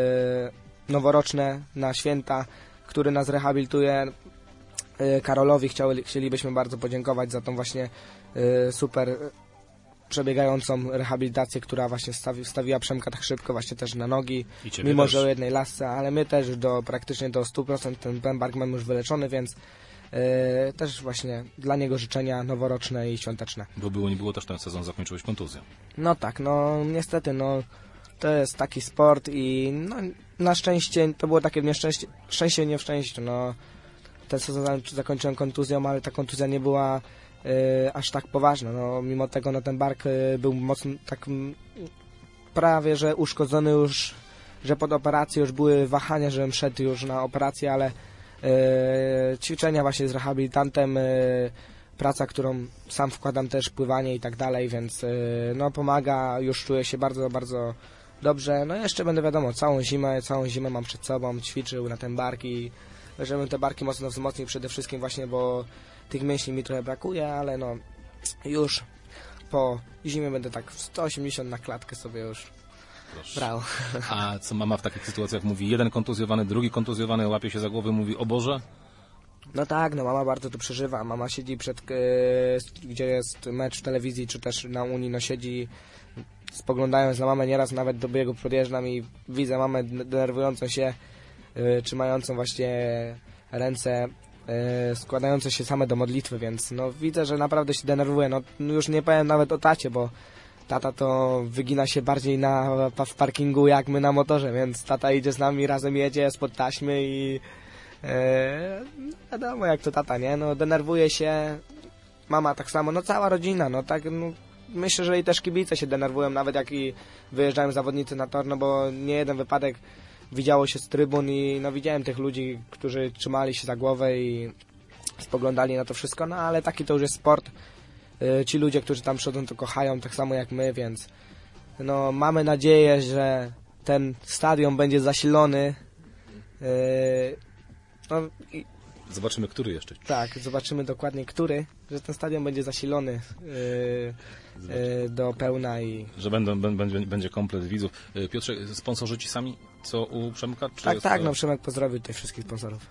noworoczne na święta, który nas rehabilituje. E, Karolowi chciały, chcielibyśmy bardzo podziękować za tą właśnie e, super przebiegającą rehabilitację, która właśnie stawi, stawiła Przemka tak szybko właśnie też na nogi, mimo też, że o jednej lasce, ale my też do praktycznie do stu procent ten pębark mamy już wyleczony, więc yy, też właśnie dla niego życzenia noworoczne i świąteczne. Bo było nie było też ten sezon zakończyłeś kontuzją. No tak, no niestety, no to jest taki sport i no na szczęście to było takie nieszczęście, szczęście nie w szczęściu, no ten sezon zakończyłem kontuzją, ale ta kontuzja nie była Yy, aż tak poważne, no mimo tego no ten bark yy, był mocno tak m, prawie, że uszkodzony już, że pod operacją już były wahania, żebym szedł już na operację, ale yy, ćwiczenia właśnie z rehabilitantem, yy, praca, którą sam wkładam też, pływanie i tak dalej, więc yy, no pomaga, już czuję się bardzo, bardzo dobrze, no jeszcze będę wiadomo, całą zimę, całą zimę mam przed sobą, ćwiczył na ten bark i żebym te barki mocno wzmocnił przede wszystkim właśnie, bo tych mięśni mi trochę brakuje, ale no już po zimie będę tak w sto osiemdziesiąt na klatkę sobie już Proszę. brał. A co mama w takich sytuacjach mówi? Jeden kontuzjowany, drugi kontuzjowany łapie się za głowę, mówi o Boże? No tak, no mama bardzo to przeżywa. Mama siedzi przed, gdzie jest mecz w telewizji, czy też na Unii, no siedzi spoglądając na mamę, nieraz nawet do biegu podjeżdżam i widzę mamę denerwującą się, trzymającą właśnie ręce składające się same do modlitwy, więc no widzę, że naprawdę się denerwuje. No już nie powiem nawet o tacie, bo tata to wygina się bardziej na, w parkingu jak my na motorze, więc tata idzie z nami, razem jedzie spod taśmy i e, wiadomo jak to tata, nie? No denerwuje się, mama tak samo, no cała rodzina, no tak, no myślę, że i też kibice się denerwują, nawet jak i wyjeżdżają zawodnicy na tor, no bo nie jeden wypadek widziało się z trybun i no widziałem tych ludzi, którzy trzymali się za głowę i spoglądali na to wszystko, no ale taki to już jest sport. Ci ludzie, którzy tam przychodzą, to kochają tak samo jak my, więc no mamy nadzieję, że ten stadion będzie zasilony. No, i zobaczymy, który jeszcze. Tak, zobaczymy dokładnie, który, że ten stadion będzie zasilony yy, yy, do pełna i... Że będą, będzie, będzie komplet widzów. Piotrze, sponsorzy ci sami, co u Przemka? Czy tak, jest... tak, no Przemek pozdrowił tutaj wszystkich sponsorów.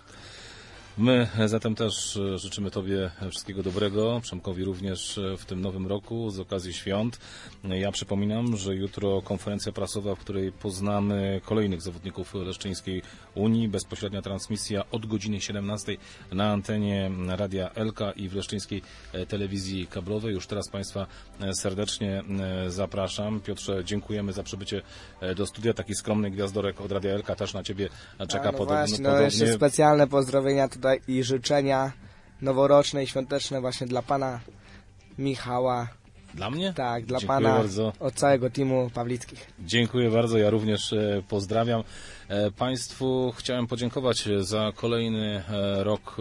My zatem też życzymy Tobie wszystkiego dobrego, Przemkowi również w tym nowym roku z okazji świąt. Ja przypominam, że jutro konferencja prasowa, w której poznamy kolejnych zawodników Leszczyńskiej Unii. Bezpośrednia transmisja od godziny siedemnastej na antenie Radia Elka i w Leszczyńskiej Telewizji Kablowej. Już teraz Państwa serdecznie zapraszam. Piotrze, dziękujemy za przybycie do studia. Taki skromny gwiazdorek od Radia Elka też na Ciebie czeka. A, no podobno, właśnie, no podobnie. jeszcze specjalne pozdrowienia tutaj i życzenia noworoczne i świąteczne właśnie dla pana Michała. Dla mnie? Tak, dla Dziękuję pana bardzo. Od całego teamu Pawlickich. Dziękuję bardzo, ja również e, pozdrawiam. E, Państwu chciałem podziękować za kolejny e, rok e,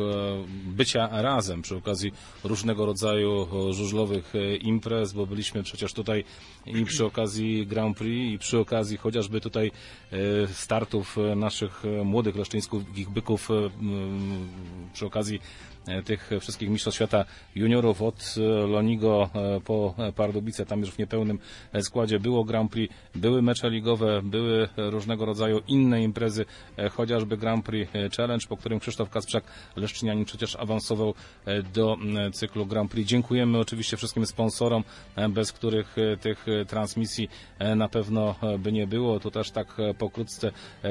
bycia razem przy okazji różnego rodzaju żużlowych e, imprez, bo byliśmy przecież tutaj i przy okazji Grand Prix, i przy okazji chociażby tutaj e, startów naszych młodych leszczyńskich byków, e, m, przy okazji tych wszystkich mistrzostw świata juniorów od Lonigo po Pardubice, tam już w niepełnym składzie było Grand Prix, były mecze ligowe, były różnego rodzaju inne imprezy, chociażby Grand Prix Challenge, po którym Krzysztof Kasprzak, leszczynianin, przecież awansował do cyklu Grand Prix. Dziękujemy oczywiście wszystkim sponsorom, bez których tych transmisji na pewno by nie było. Tu też tak pokrótce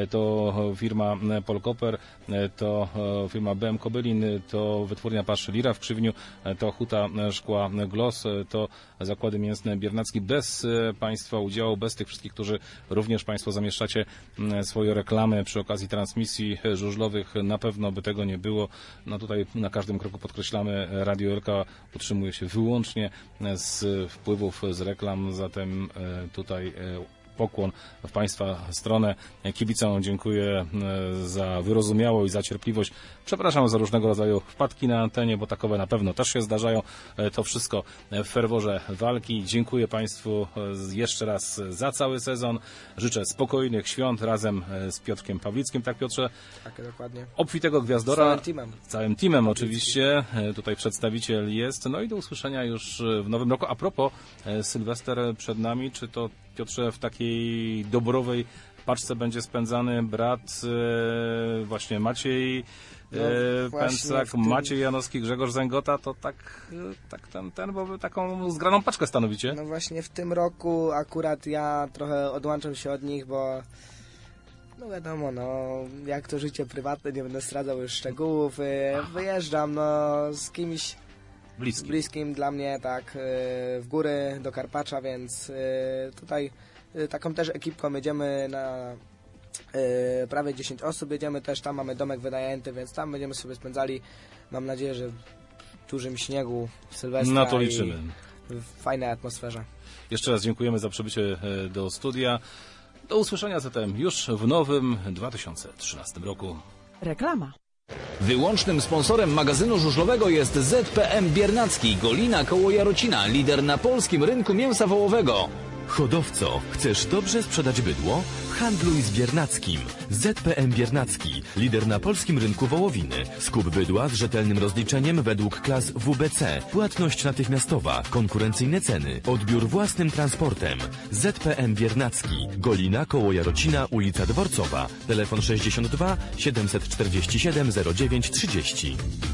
to firma Polkoper, to firma B M Kobylin, to wytwórnia pasz Lira w Krzywniu, to Huta Szkła Gloss, to Zakłady Mięsne Biernacki. Bez Państwa udziału, bez tych wszystkich, którzy również Państwo zamieszczacie swoje reklamy przy okazji transmisji żużlowych, na pewno by tego nie było. No tutaj na każdym kroku podkreślamy, Radio Elka utrzymuje się wyłącznie z wpływów z reklam, zatem tutaj pokłon w Państwa stronę. Kibicom dziękuję za wyrozumiałość, za cierpliwość. Przepraszam za różnego rodzaju wpadki na antenie, bo takowe na pewno też się zdarzają. To wszystko w ferworze walki. Dziękuję Państwu jeszcze raz za cały sezon. Życzę spokojnych świąt razem z Piotrkiem Pawlickim. Tak, Piotrze? Tak, dokładnie. Obfitego gwiazdora. Z całym teamem. Z całym teamem oczywiście. Tutaj przedstawiciel jest. No i do usłyszenia już w nowym roku. A propos, Sylwester przed nami. Czy to, Piotrze, w takiej dobrowej paczce będzie spędzany brat e, właśnie Maciej no, e, Pęcak, tym... Maciej Janowski, Grzegorz Zęgota, to tak, tak ten, ten, bo wy taką zgraną paczkę stanowicie? No właśnie w tym roku akurat ja trochę odłączam się od nich, bo no wiadomo, no jak to życie prywatne, nie będę zdradzał już szczegółów, wyjeżdżam no z kimś bliskim, bliskim dla mnie, tak, w góry do Karpacza, więc tutaj taką też ekipką jedziemy na y, prawie dziesięć osób, jedziemy też, tam mamy domek wynajęty, więc tam będziemy sobie spędzali, mam nadzieję, że w dużym śniegu Sylwestra. Na to liczymy. W fajnej atmosferze. Jeszcze raz dziękujemy za przybycie do studia. Do usłyszenia zatem już w nowym dwa tysiące trzynastym roku. Reklama. Wyłącznym sponsorem magazynu żużlowego jest Z P M Biernacki, Golina koło Jarocina, lider na polskim rynku mięsa wołowego. Hodowco, chcesz dobrze sprzedać bydło? Handluj z Biernackim. Z P M Biernacki, lider na polskim rynku wołowiny. Skup bydła z rzetelnym rozliczeniem według klas W B C. Płatność natychmiastowa, konkurencyjne ceny, odbiór własnym transportem. Z P M Biernacki, Golina koło Jarocina, ulica Dworcowa. Telefon sześćdziesiąt dwa siedemset czterdzieści siedem zero dziewięć trzydzieści.